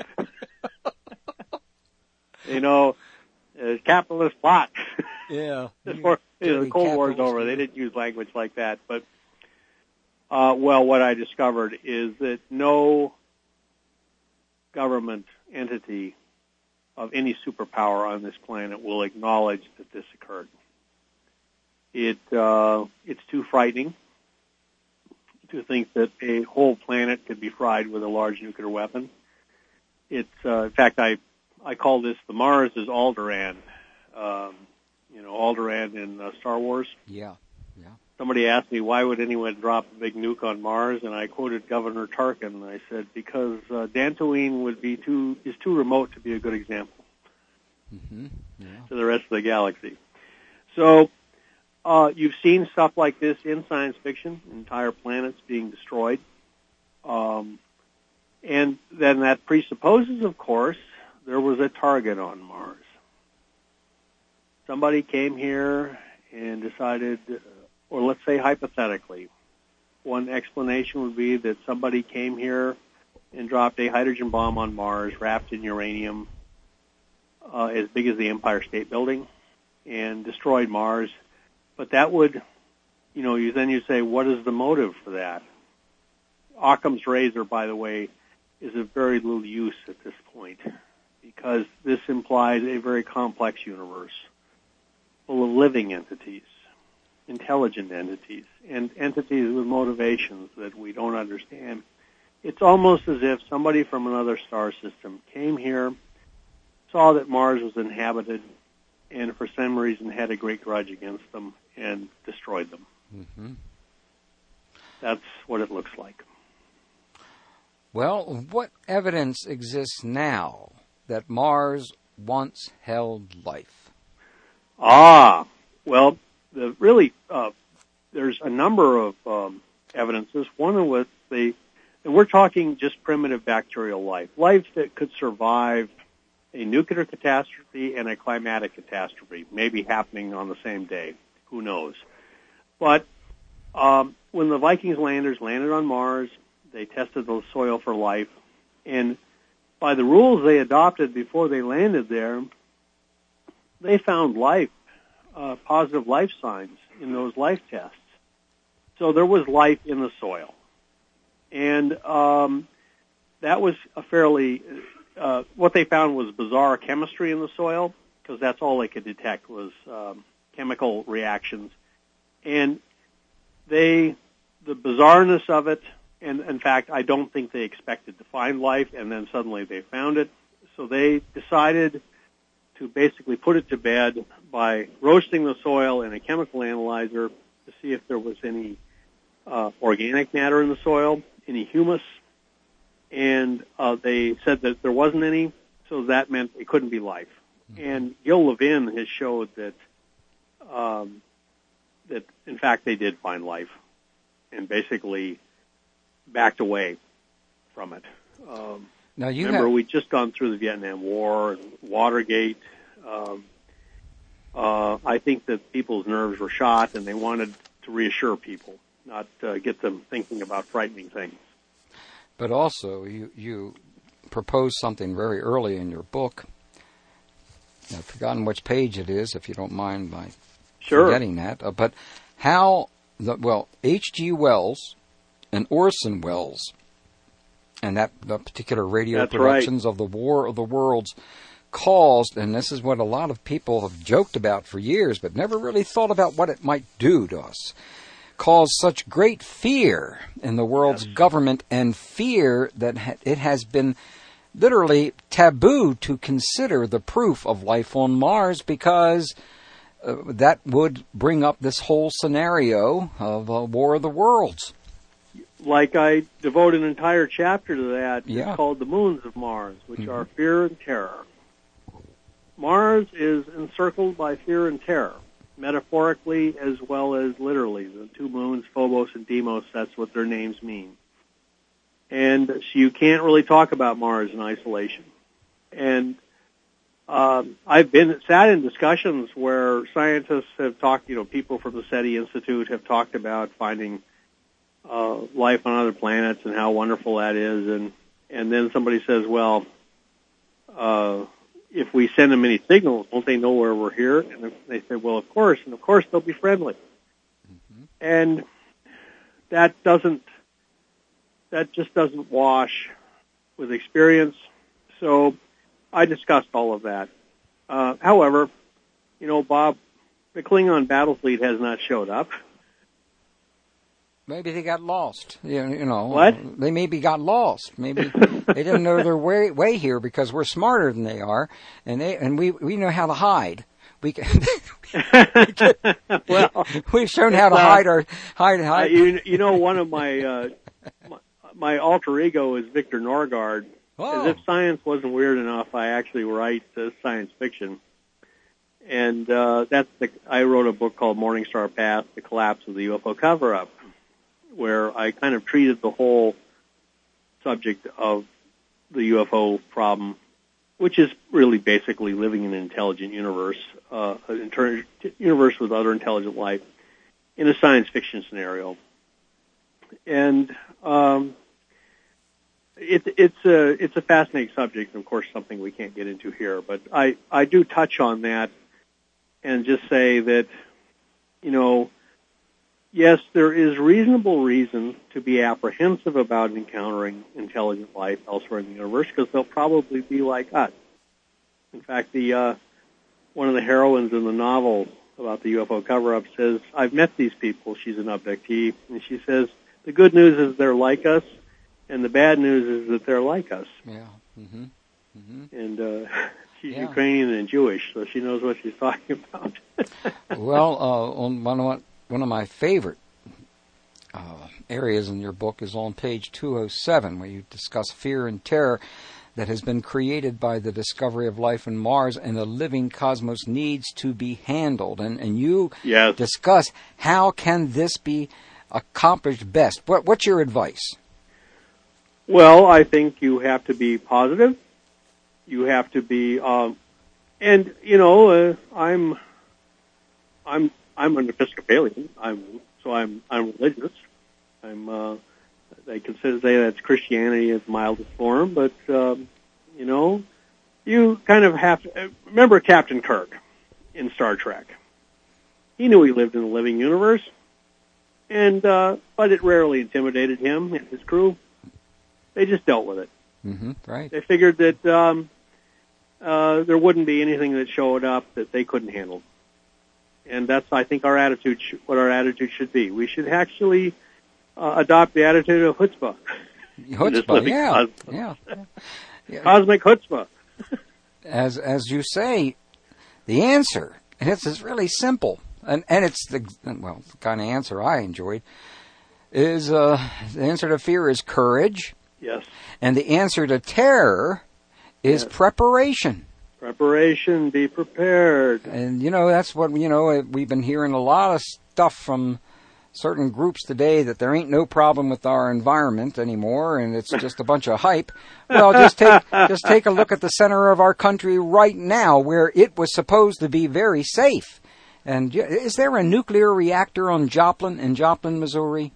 You know, uh, capitalist plot. Yeah. Before, you know, the Cold War's over. They didn't use language like that. But, uh, well, what I discovered is that no government entity of any superpower on this planet will acknowledge that this occurred. It uh, it's too frightening to think that a whole planet could be fried with a large nuclear weapon. It's uh, in fact, I I call this the Mars is Alderaan. Um, you know, Alderaan in uh, Star Wars. Yeah, yeah. somebody asked me, why would anyone drop a big nuke on Mars? And I quoted Governor Tarkin. And I said, because uh, Dantooine would be too, is too remote to be a good example mm-hmm. yeah. to the rest of the galaxy. So uh, you've seen stuff like this in science fiction, entire planets being destroyed. Um, and then that presupposes, of course, there was a target on Mars. Somebody came here and decided, or let's say hypothetically, one explanation would be that somebody came here and dropped a hydrogen bomb on Mars wrapped in uranium uh, as big as the Empire State Building and destroyed Mars. But that would, you know, you then you say, what is the motive for that? Occam's razor, by the way, is of very little use at this point because this implies a very complex universe full of living entities, intelligent entities, and entities with motivations that we don't understand. It's almost as if somebody from another star system came here, saw that Mars was inhabited, and for some reason had a great grudge against them and destroyed them. Mm-hmm. That's what it looks like. Well, what evidence exists now that Mars once held life? Ah, well, the really, uh, there's a number of um, evidences. One of which they, and we're talking just primitive bacterial life, life that could survive a nuclear catastrophe and a climatic catastrophe, maybe happening on the same day. Who knows? But um, when the Vikings landers landed on Mars, they tested the soil for life, and by the rules they adopted before they landed there, they found life, uh, positive life signs in those life tests. So there was life in the soil. And um, that was a fairly, uh, what they found was bizarre chemistry in the soil, because that's all they could detect was um, chemical reactions. And they, the bizarreness of it, and in fact, I don't think they expected to find life, and then suddenly they found it. So they decided to basically put it to bed by roasting the soil in a chemical analyzer to see if there was any uh, organic matter in the soil, any humus. And uh, they said that there wasn't any, so that meant it couldn't be life. Mm-hmm. And Gil Levin has showed that, um, that in fact they did find life, and basically backed away from it. Um, now you remember, have... we'd just gone through the Vietnam War and Watergate. Um, uh, I think that people's nerves were shot, and they wanted to reassure people, not uh, get them thinking about frightening things. But also, you, you proposed something very early in your book. I've forgotten which page it is, if you don't mind my sure. forgetting that. Uh, but how, the, well, H G Wells and Orson Welles, and that the particular radio That's productions right. of the War of the Worlds caused, and this is what a lot of people have joked about for years, but never really thought about what it might do to us, caused such great fear in the world's yes. government, and fear that ha- it has been literally taboo to consider the proof of life on Mars, because uh, that would bring up this whole scenario of a War of the Worlds. Like I devote an entire chapter to that. Yeah. It's called The Moons of Mars, which mm-hmm. are fear and terror. Mars is encircled by fear and terror, metaphorically as well as literally. The two moons, Phobos and Deimos, that's what their names mean. And so you can't really talk about Mars in isolation. And um, I've been sat in discussions where scientists have talked, you know, people from the SETI Institute have talked about finding uh, life on other planets and how wonderful that is. And, and then somebody says, well, uh, if we send them any signals, won't they know where we're here? And they say, well, of course, and of course they'll be friendly. Mm-hmm. And that doesn't, that just doesn't wash with experience. So I discussed all of that. Uh, however, you know, Bob, the Klingon battle fleet has not showed up. Maybe they got lost. You, you know, what? They maybe got lost. Maybe they didn't know their way, way here because we're smarter than they are, and they and we we know how to hide. We can. we can well, we've shown how to uh, hide our hide uh, hide. you, you know, one of my, uh, my my alter ego is Victor Norgard. Oh. As if science wasn't weird enough, I actually write uh, science fiction. And uh, that's the, I wrote a book called Morningstar Path, The Collapse of the U F O Cover-Up, where I kind of treated the whole subject of the U F O problem, which is really basically living in an intelligent universe, uh, an inter- universe with other intelligent life, in a science fiction scenario. And um, it, it's a it's a fascinating subject, and of course something we can't get into here. But I, I do touch on that and just say that, you know, yes, there is reasonable reason to be apprehensive about encountering intelligent life elsewhere in the universe, because they'll probably be like us. In fact, the uh, one of the heroines in the novel about the U F O cover-up says, "I've met these people." She's an abductee, and she says, "The good news is they're like us, and the bad news is that they're like us." Yeah. Mm-hmm. Mm-hmm. And uh, she's Yeah. Ukrainian and Jewish, so she knows what she's talking about. Well, uh, on one of one of my favorite uh, areas in your book is on page two oh seven, where you discuss fear and terror that has been created by the discovery of life on Mars, and the living cosmos needs to be handled. And, and you Yes. discuss how can this be accomplished best. What, what's your advice? Well, I think you have to be positive. You have to be, um, and you know, uh, I'm, I'm, I'm an Episcopalian. I'm so I'm I'm religious. I'm. Uh, they consider say that's Christianity in its mildest form, but um, you know, you kind of have to remember Captain Kirk in Star Trek. He knew he lived in a living universe, and uh, but it rarely intimidated him and his crew. They just dealt with it. Mm-hmm, right. They figured that um, uh, there wouldn't be anything that showed up that they couldn't handle, and that's, I think, our attitude. Sh- what our attitude should be. We should actually uh, adopt the attitude of chutzpah. Chutzpah, yeah, cosmos. yeah, yeah. Cosmic chutzpah. As as you say, the answer, and it's, it's really simple, and and it's the well the kind of answer I enjoyed is uh, the answer to fear is courage. Yes. And the answer to terror is Yes. preparation. Preparation, be prepared. And, you know, that's what, you know, we've been hearing a lot of stuff from certain groups today that there ain't no problem with our environment anymore, and it's just a bunch of hype. Well, just take just take a look at the center of our country right now, where it was supposed to be very safe. And is there a nuclear reactor on Joplin, in Joplin, Missouri?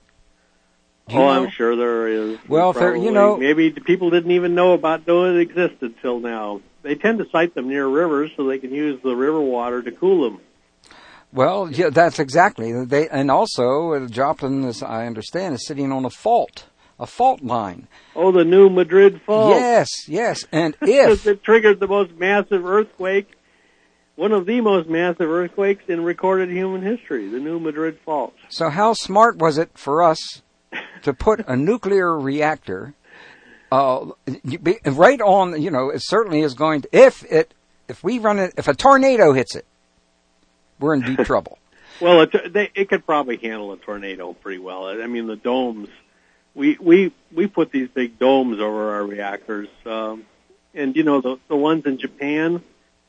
Do you Oh, know? I'm sure there is. Well, if there- you Probably. know- maybe the people didn't even know about know it existed till now. They tend to site them near rivers so they can use the river water to cool them. Well, yeah, that's exactly. They and also uh, Joplin, as I understand, is sitting on a fault, a fault line. Oh, the new Madrid fault. Yes, yes. And if It triggered the most massive earthquake, one of the most massive earthquakes in recorded human history, the new Madrid fault. so, how smart was it for us to put a nuclear reactor uh, right on? You know, it certainly is going to. If it, if we run it, if a tornado hits it, we're in deep trouble. Well, it, they, it could probably handle a tornado pretty well. I mean, the domes, we we we put these big domes over our reactors, um, and you know the the ones in Japan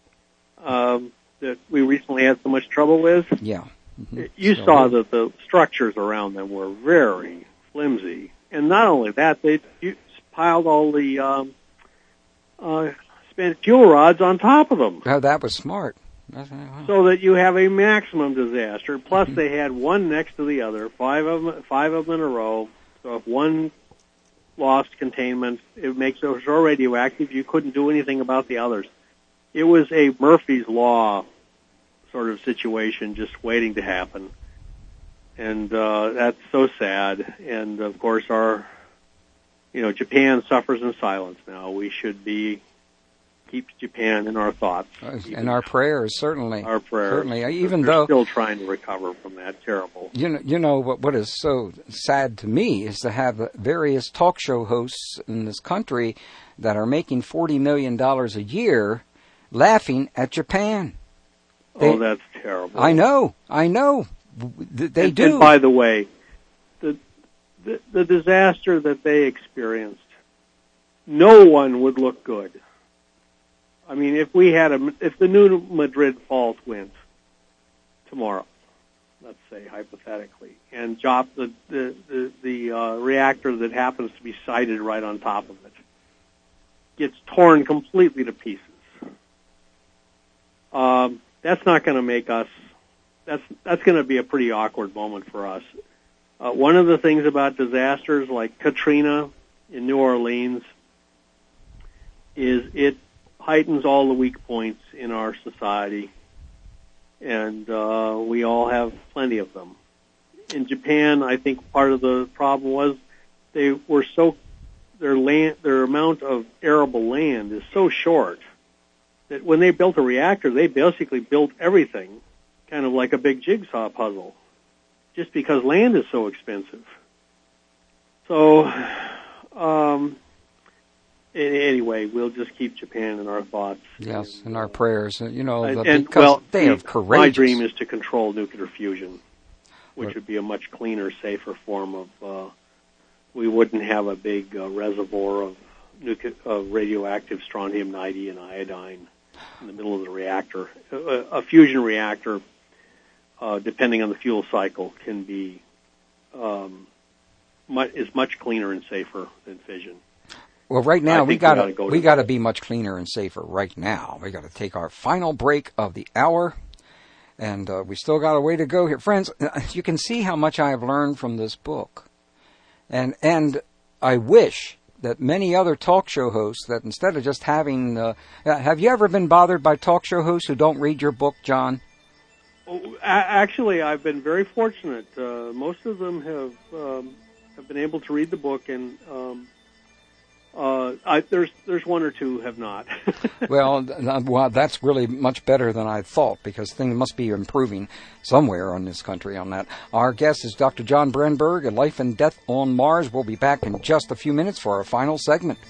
um, that we recently had so much trouble with. Yeah. Mm-hmm. You So- saw that the structures around them were very flimsy, and not only that, they you piled all the um, uh, spent fuel rods on top of them. Oh, that was smart. That's, wow. So that you have a maximum disaster. Plus, they had one next to the other, five of them, five of them in a row. So if one lost containment, it makes it so radioactive you couldn't do anything about the others. It was a Murphy's Law sort of situation, just waiting to happen, and uh, that's so sad. And of course, our, you know, Japan suffers in silence now. We should be. Keeps Japan in our thoughts. And our prayers, certainly. Our prayers. Certainly, even They're though still trying to recover from that terrible. You know, you know what, what is so sad to me is to have various talk show hosts in this country that are making forty million dollars a year laughing at Japan. They, oh, that's terrible. I know, I know. They and, do. And by the way, the, the the disaster that they experienced, no one would look good. I mean, if we had a, if the new Madrid fault went tomorrow, let's say hypothetically, and dropped the the the, the uh, reactor that happens to be sited right on top of it, gets torn completely to pieces. Um, that's not going to make us. That's that's going to be a pretty awkward moment for us. Uh, one of the things about disasters like Katrina in New Orleans is it heightens all the weak points in our society, and uh, we all have plenty of them. In Japan, I think part of the problem was they were so their land, their amount of arable land is so short that when they built a reactor, they basically built everything kind of like a big jigsaw puzzle, just because land is so expensive. So, um, anyway, we'll just keep Japan in our thoughts. Yes, in our prayers. You know, and, the, and, because well, they are courageous. My dream is to control nuclear fusion, which would be a much cleaner, safer form of. Uh, we wouldn't have a big uh, reservoir of, nuclear, of radioactive strontium ninety and iodine in the middle of the reactor. A, a fusion reactor, uh, depending on the fuel cycle, can be um, much, is much cleaner and safer than fission. Well, right now we got to go we got to be much cleaner and safer. Right now, we got to take our final break of the hour, and uh, we still got a way to go here, friends. You can see how much I have learned from this book, and and I wish that many other talk show hosts that instead of just having, uh, have you ever been bothered by talk show hosts who don't read your book, John? Oh, actually, I've been very fortunate. Uh, most of them have um, have been able to read the book, and um, uh, I, there's there's one or two who have not. well, well, that's really much better than I thought, because things must be improving somewhere in this country on that. Our guest is Doctor John Brenberg, at Life and Death on Mars. We'll be back in just a few minutes for our final segment.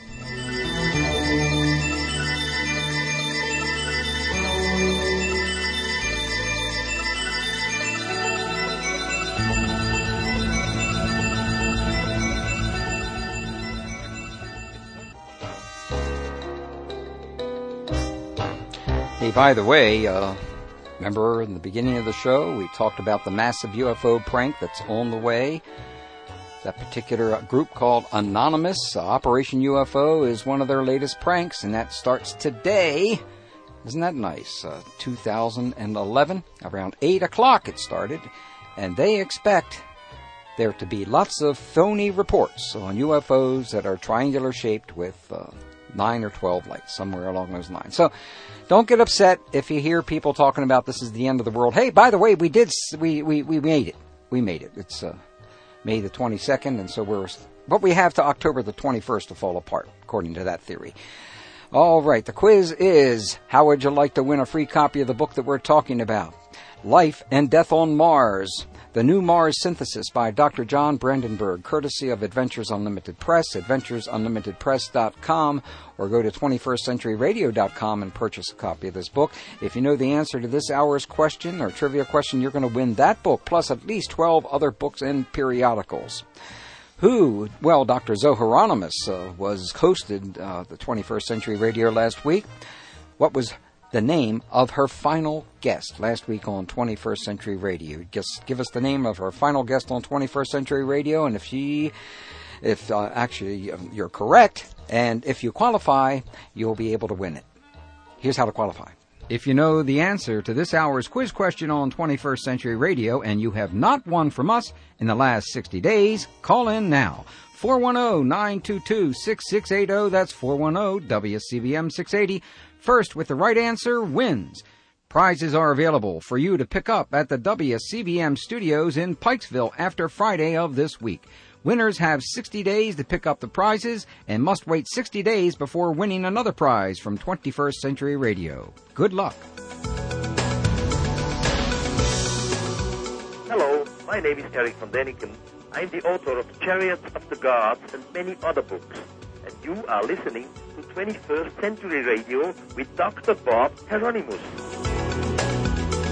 Hey, by the way, uh, remember in the beginning of the show, we talked about the massive U F O prank that's on the way. That particular group called Anonymous, uh, Operation U F O, is one of their latest pranks, and that starts today. Isn't that nice? Uh, two thousand eleven, around eight o'clock it started, and they expect there to be lots of phony reports on U F Os that are triangular-shaped with uh, nine or twelve lights, somewhere along those lines. So don't get upset if you hear people talking about this is the end of the world. Hey, by the way, we did, we, we, we made it. We made it. It's uh, May the twenty-second, and so we're, but we have to October the twenty-first to fall apart, according to that theory. All right, the quiz is, how would you like to win a free copy of the book that we're talking about? Life and Death on Mars, The New Mars Synthesis by Doctor John Brandenburg, courtesy of Adventures Unlimited Press, adventures unlimited press dot com, or go to twenty-first century radio dot com and purchase a copy of this book. If you know the answer to this hour's question or trivia question, you're going to win that book, plus at least twelve other books and periodicals. Who? Well, Doctor Zohoronimus uh, was hosted uh, the twenty-first Century Radio last week. What was the name of her final guest last week on twenty-first Century Radio? Just give us the name of her final guest on twenty-first Century Radio, and if she, if uh, actually um, you're correct, and if you qualify, you'll be able to win it. Here's how to qualify. If you know the answer to this hour's quiz question on twenty-first Century Radio and you have not won from us in the last sixty days, call in now. four one zero, nine two two, six six eight zero. That's four one zero, W C B M six eighty. First with the right answer wins. Prizes are available for you to pick up at the W C B M studios in Pikesville after Friday of this week. Winners have sixty days to pick up the prizes and must wait sixty days before winning another prize from twenty-first Century Radio. Good luck. Hello, my name is Eric van Deniken. I'm the author of Chariots of the Gods and many other books. And you are listening to twenty-first Century Radio with Doctor Bob Hieronymus.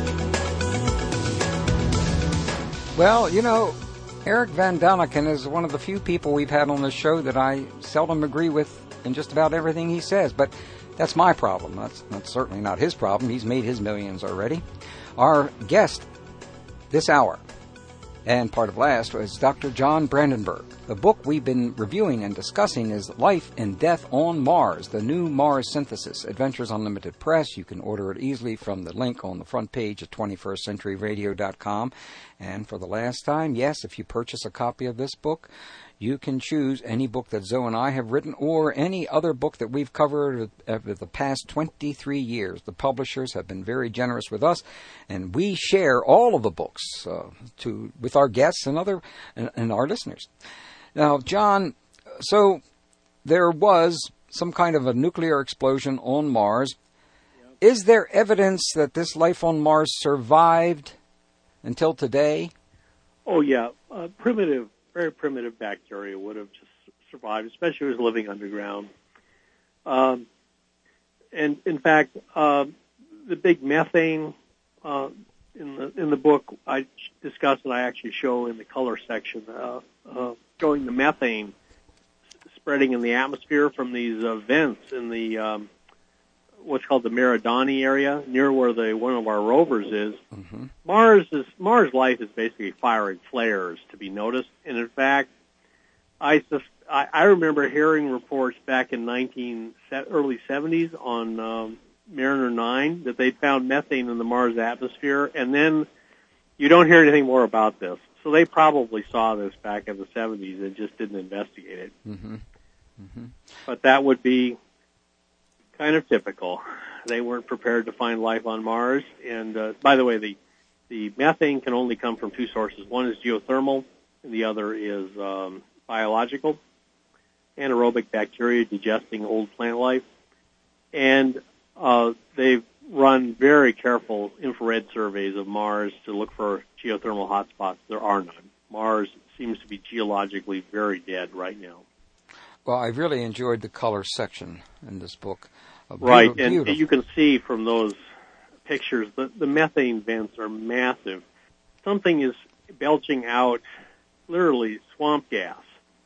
Well, you know, Eric Van Daniken is one of the few people we've had on this show that I seldom agree with in just about everything he says, but that's my problem. That's, that's certainly not his problem. He's made his millions already. Our guest this hour and part of last was Doctor John Brandenburg. The book we've been reviewing and discussing is Life and Death on Mars, the New Mars Synthesis, Adventures Unlimited Press. You can order it easily from the link on the front page at twenty-first century radio dot com. And for the last time, yes, if you purchase a copy of this book, you can choose any book that Zoe and I have written or any other book that we've covered over the past twenty-three years. The publishers have been very generous with us, and we share all of the books uh, to with our guests and other and, and our listeners. Now, John, so there was some kind of a nuclear explosion on Mars. Yep. Is there evidence that this life on Mars survived until today? Oh, yeah. Uh, primitive, very primitive bacteria would have just survived, especially if it was living underground. Um, and, in fact, uh, the big methane uh, in the in the book I discuss and I actually show in the color section, uh, uh, showing the methane spreading in the atmosphere from these uh, vents in the um, what's called the Meridani area, near where the one of our rovers is. Mm-hmm. Mars is Mars life is basically firing flares to be noticed, and in fact, I I, I remember hearing reports back in nineteen early seventies on um, Mariner nine that they found methane in the Mars atmosphere, and then you don't hear anything more about this. So they probably saw this back in the seventies and just didn't investigate it. Mm-hmm. Mm-hmm. But that would be kind of typical. They weren't prepared to find life on Mars. And uh, by the way, the the methane can only come from two sources. One is geothermal, and the other is um, biological, anaerobic bacteria digesting old plant life. And uh, they've run very careful infrared surveys of Mars to look for geothermal hotspots. There are none. Mars seems to be geologically very dead right now. Well, I really enjoyed the color section in this book. Uh, right, and beautiful. You can see from those pictures that the methane vents are massive. Something is belching out literally swamp gas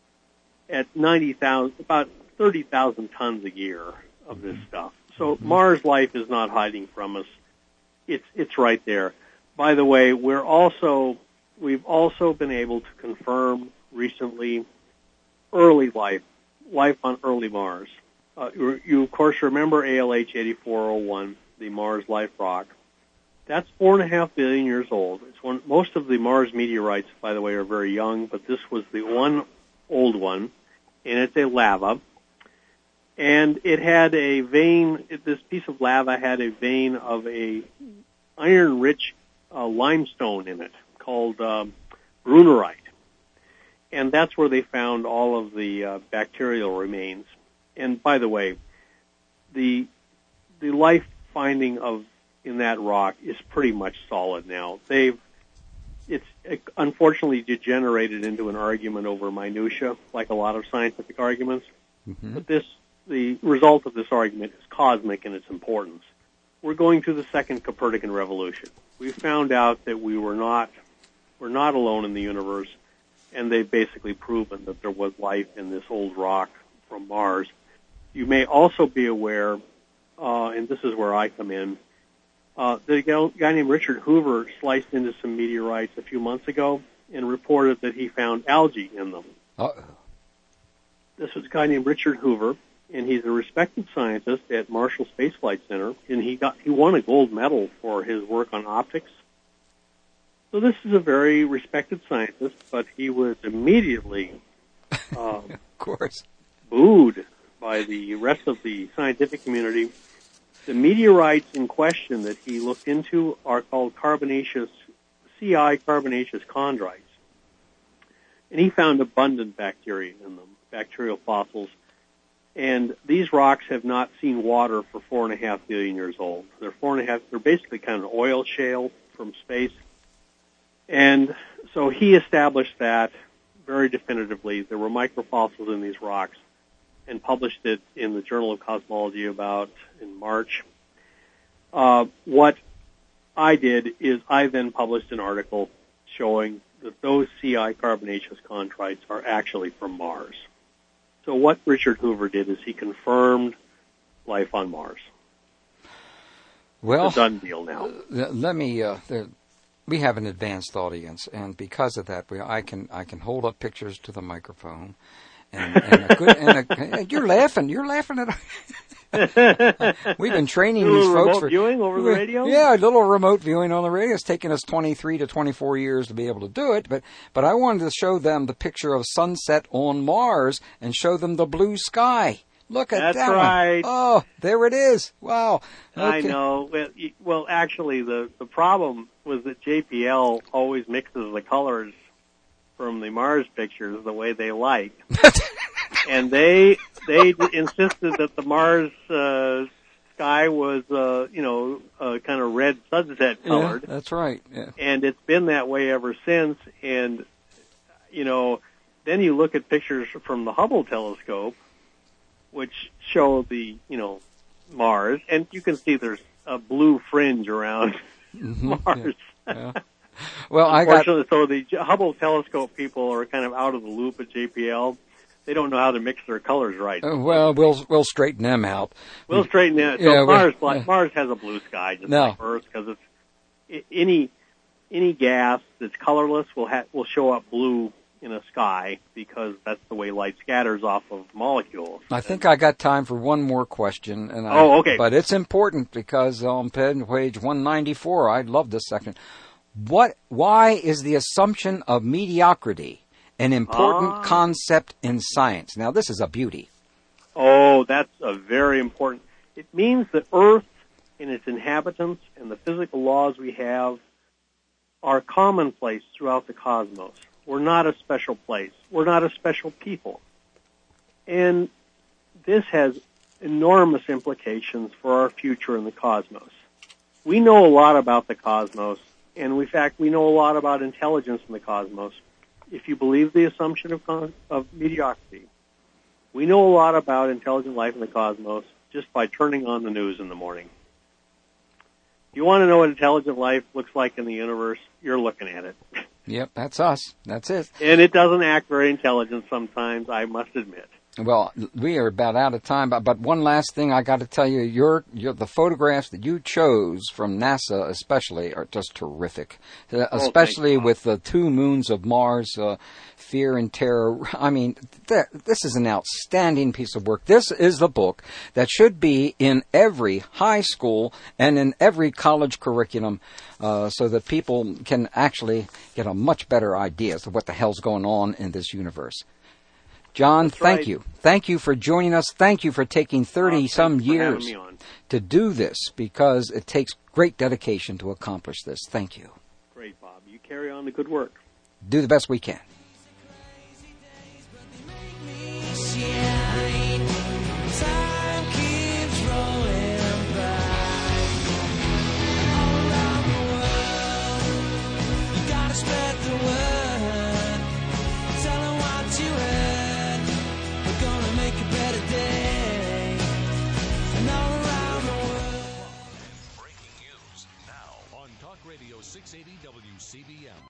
at ninety thousand, about thirty thousand tons a year of this mm-hmm. stuff. So mm-hmm. Mars life is not hiding from us. It's it's right there. By the way, we're also we've also been able to confirm recently early life, life on early Mars. Uh, you, you of course remember A L H eighty-four oh one, the Mars life rock. That's four and a half billion years old. It's one. Most of the Mars meteorites, by the way, are very young, but this was the one old one, and it's a lava. And it had a vein, this piece of lava had a vein of a iron-rich uh, limestone in it called um, brunerite. And that's where they found all of the uh, bacterial remains. And by the way, the the life finding of in that rock is pretty much solid now. They've it's unfortunately degenerated into an argument over minutia, like a lot of scientific arguments. Mm-hmm. But this the result of this argument is cosmic in its importance. We're going through the second Copernican revolution. We found out that we were not we're not alone in the universe, and they've basically proven that there was life in this old rock from Mars. You may also be aware, uh, and this is where I come in, uh, the guy named Richard Hoover sliced into some meteorites a few months ago and reported that he found algae in them. Uh-oh. This was a guy named Richard Hoover, and he's a respected scientist at Marshall Space Flight Center, and he got he won a gold medal for his work on optics. So this is a very respected scientist, but he was immediately um, of course booed by the rest of the scientific community. The meteorites in question that he looked into are called carbonaceous, C I carbonaceous chondrites. And he found abundant bacteria in them, bacterial fossils. And these rocks have not seen water for four and a half billion years old. They're four and a half, they're basically kind of oil shale from space. And so he established that very definitively. There were microfossils in these rocks, and published it in the Journal of Cosmology about in March. Uh, what I did is I then published an article showing that those C I carbonaceous chondrites are actually from Mars. So what Richard Hoover did is he confirmed life on Mars. Well, it's a done deal now. Uh, let me. Uh, there, we have an advanced audience, and because of that, we, I can I can hold up pictures to the microphone, and, and, a good, and, a, and you're laughing. You're laughing at. We've been training a these little folks remote for viewing over the radio. Yeah, a little remote viewing on the radio. It's taken us twenty-three to twenty-four years to be able to do it, but but I wanted to show them the picture of sunset on Mars and show them the blue sky. Look at That's that right. one. Oh, there it is. Wow. Okay. I know. Well, y- well, actually, the, the problem was that J P L always mixes the colors from the Mars pictures the way they like. And they they insisted that the Mars uh, sky was, uh, you know, uh, kind of red sunset colored. Yeah, that's right. Yeah. And it's been that way ever since. And, you know, then you look at pictures from the Hubble telescope, which show the, you know, Mars, and you can see there's a blue fringe around mm-hmm. Mars. Yeah. Yeah. Well, I got... so the Hubble telescope people are kind of out of the loop at J P L. They don't know how to mix their colors right. Uh, well, we'll we'll straighten them out. We'll straighten it. So yeah, Mars, well, like, yeah. Mars has a blue sky just no. like Earth, because it's any any gas that's colorless will ha- will show up blue in a sky, because that's the way light scatters off of molecules. I think I got time for one more question. And I, oh, okay. But it's important, because on page one ninety-four, I love this section. What? Why is the assumption of mediocrity an important ah. concept in science? Now, this is a beauty. Oh, that's a very important. It means that Earth and its inhabitants and the physical laws we have are commonplace throughout the cosmos. We're not a special place. We're not a special people. And this has enormous implications for our future in the cosmos. We know a lot about the cosmos, and in fact, we know a lot about intelligence in the cosmos. If you believe the assumption of, con- of mediocrity, we know a lot about intelligent life in the cosmos just by turning on the news in the morning. If you want to know what intelligent life looks like in the universe, you're looking at it. Yep, that's us. That's it. And it doesn't act very intelligent sometimes, I must admit. Well, we are about out of time, but, but one last thing I got to tell you, your, your the photographs that you chose from NASA especially are just terrific, uh, oh, especially with the two moons of Mars, uh, Fear and Terror. I mean, th- this is an outstanding piece of work. This is the book that should be in every high school and in every college curriculum, uh, so that people can actually get a much better idea as to what the hell's going on in this universe. John, That's thank right. you. Thank you for joining us. Thank you for taking thirty-some oh, years to do this, because it takes great dedication to accomplish this. Thank you. Great, Bob. You carry on the good work. Do the best we can. six eighty W C B M.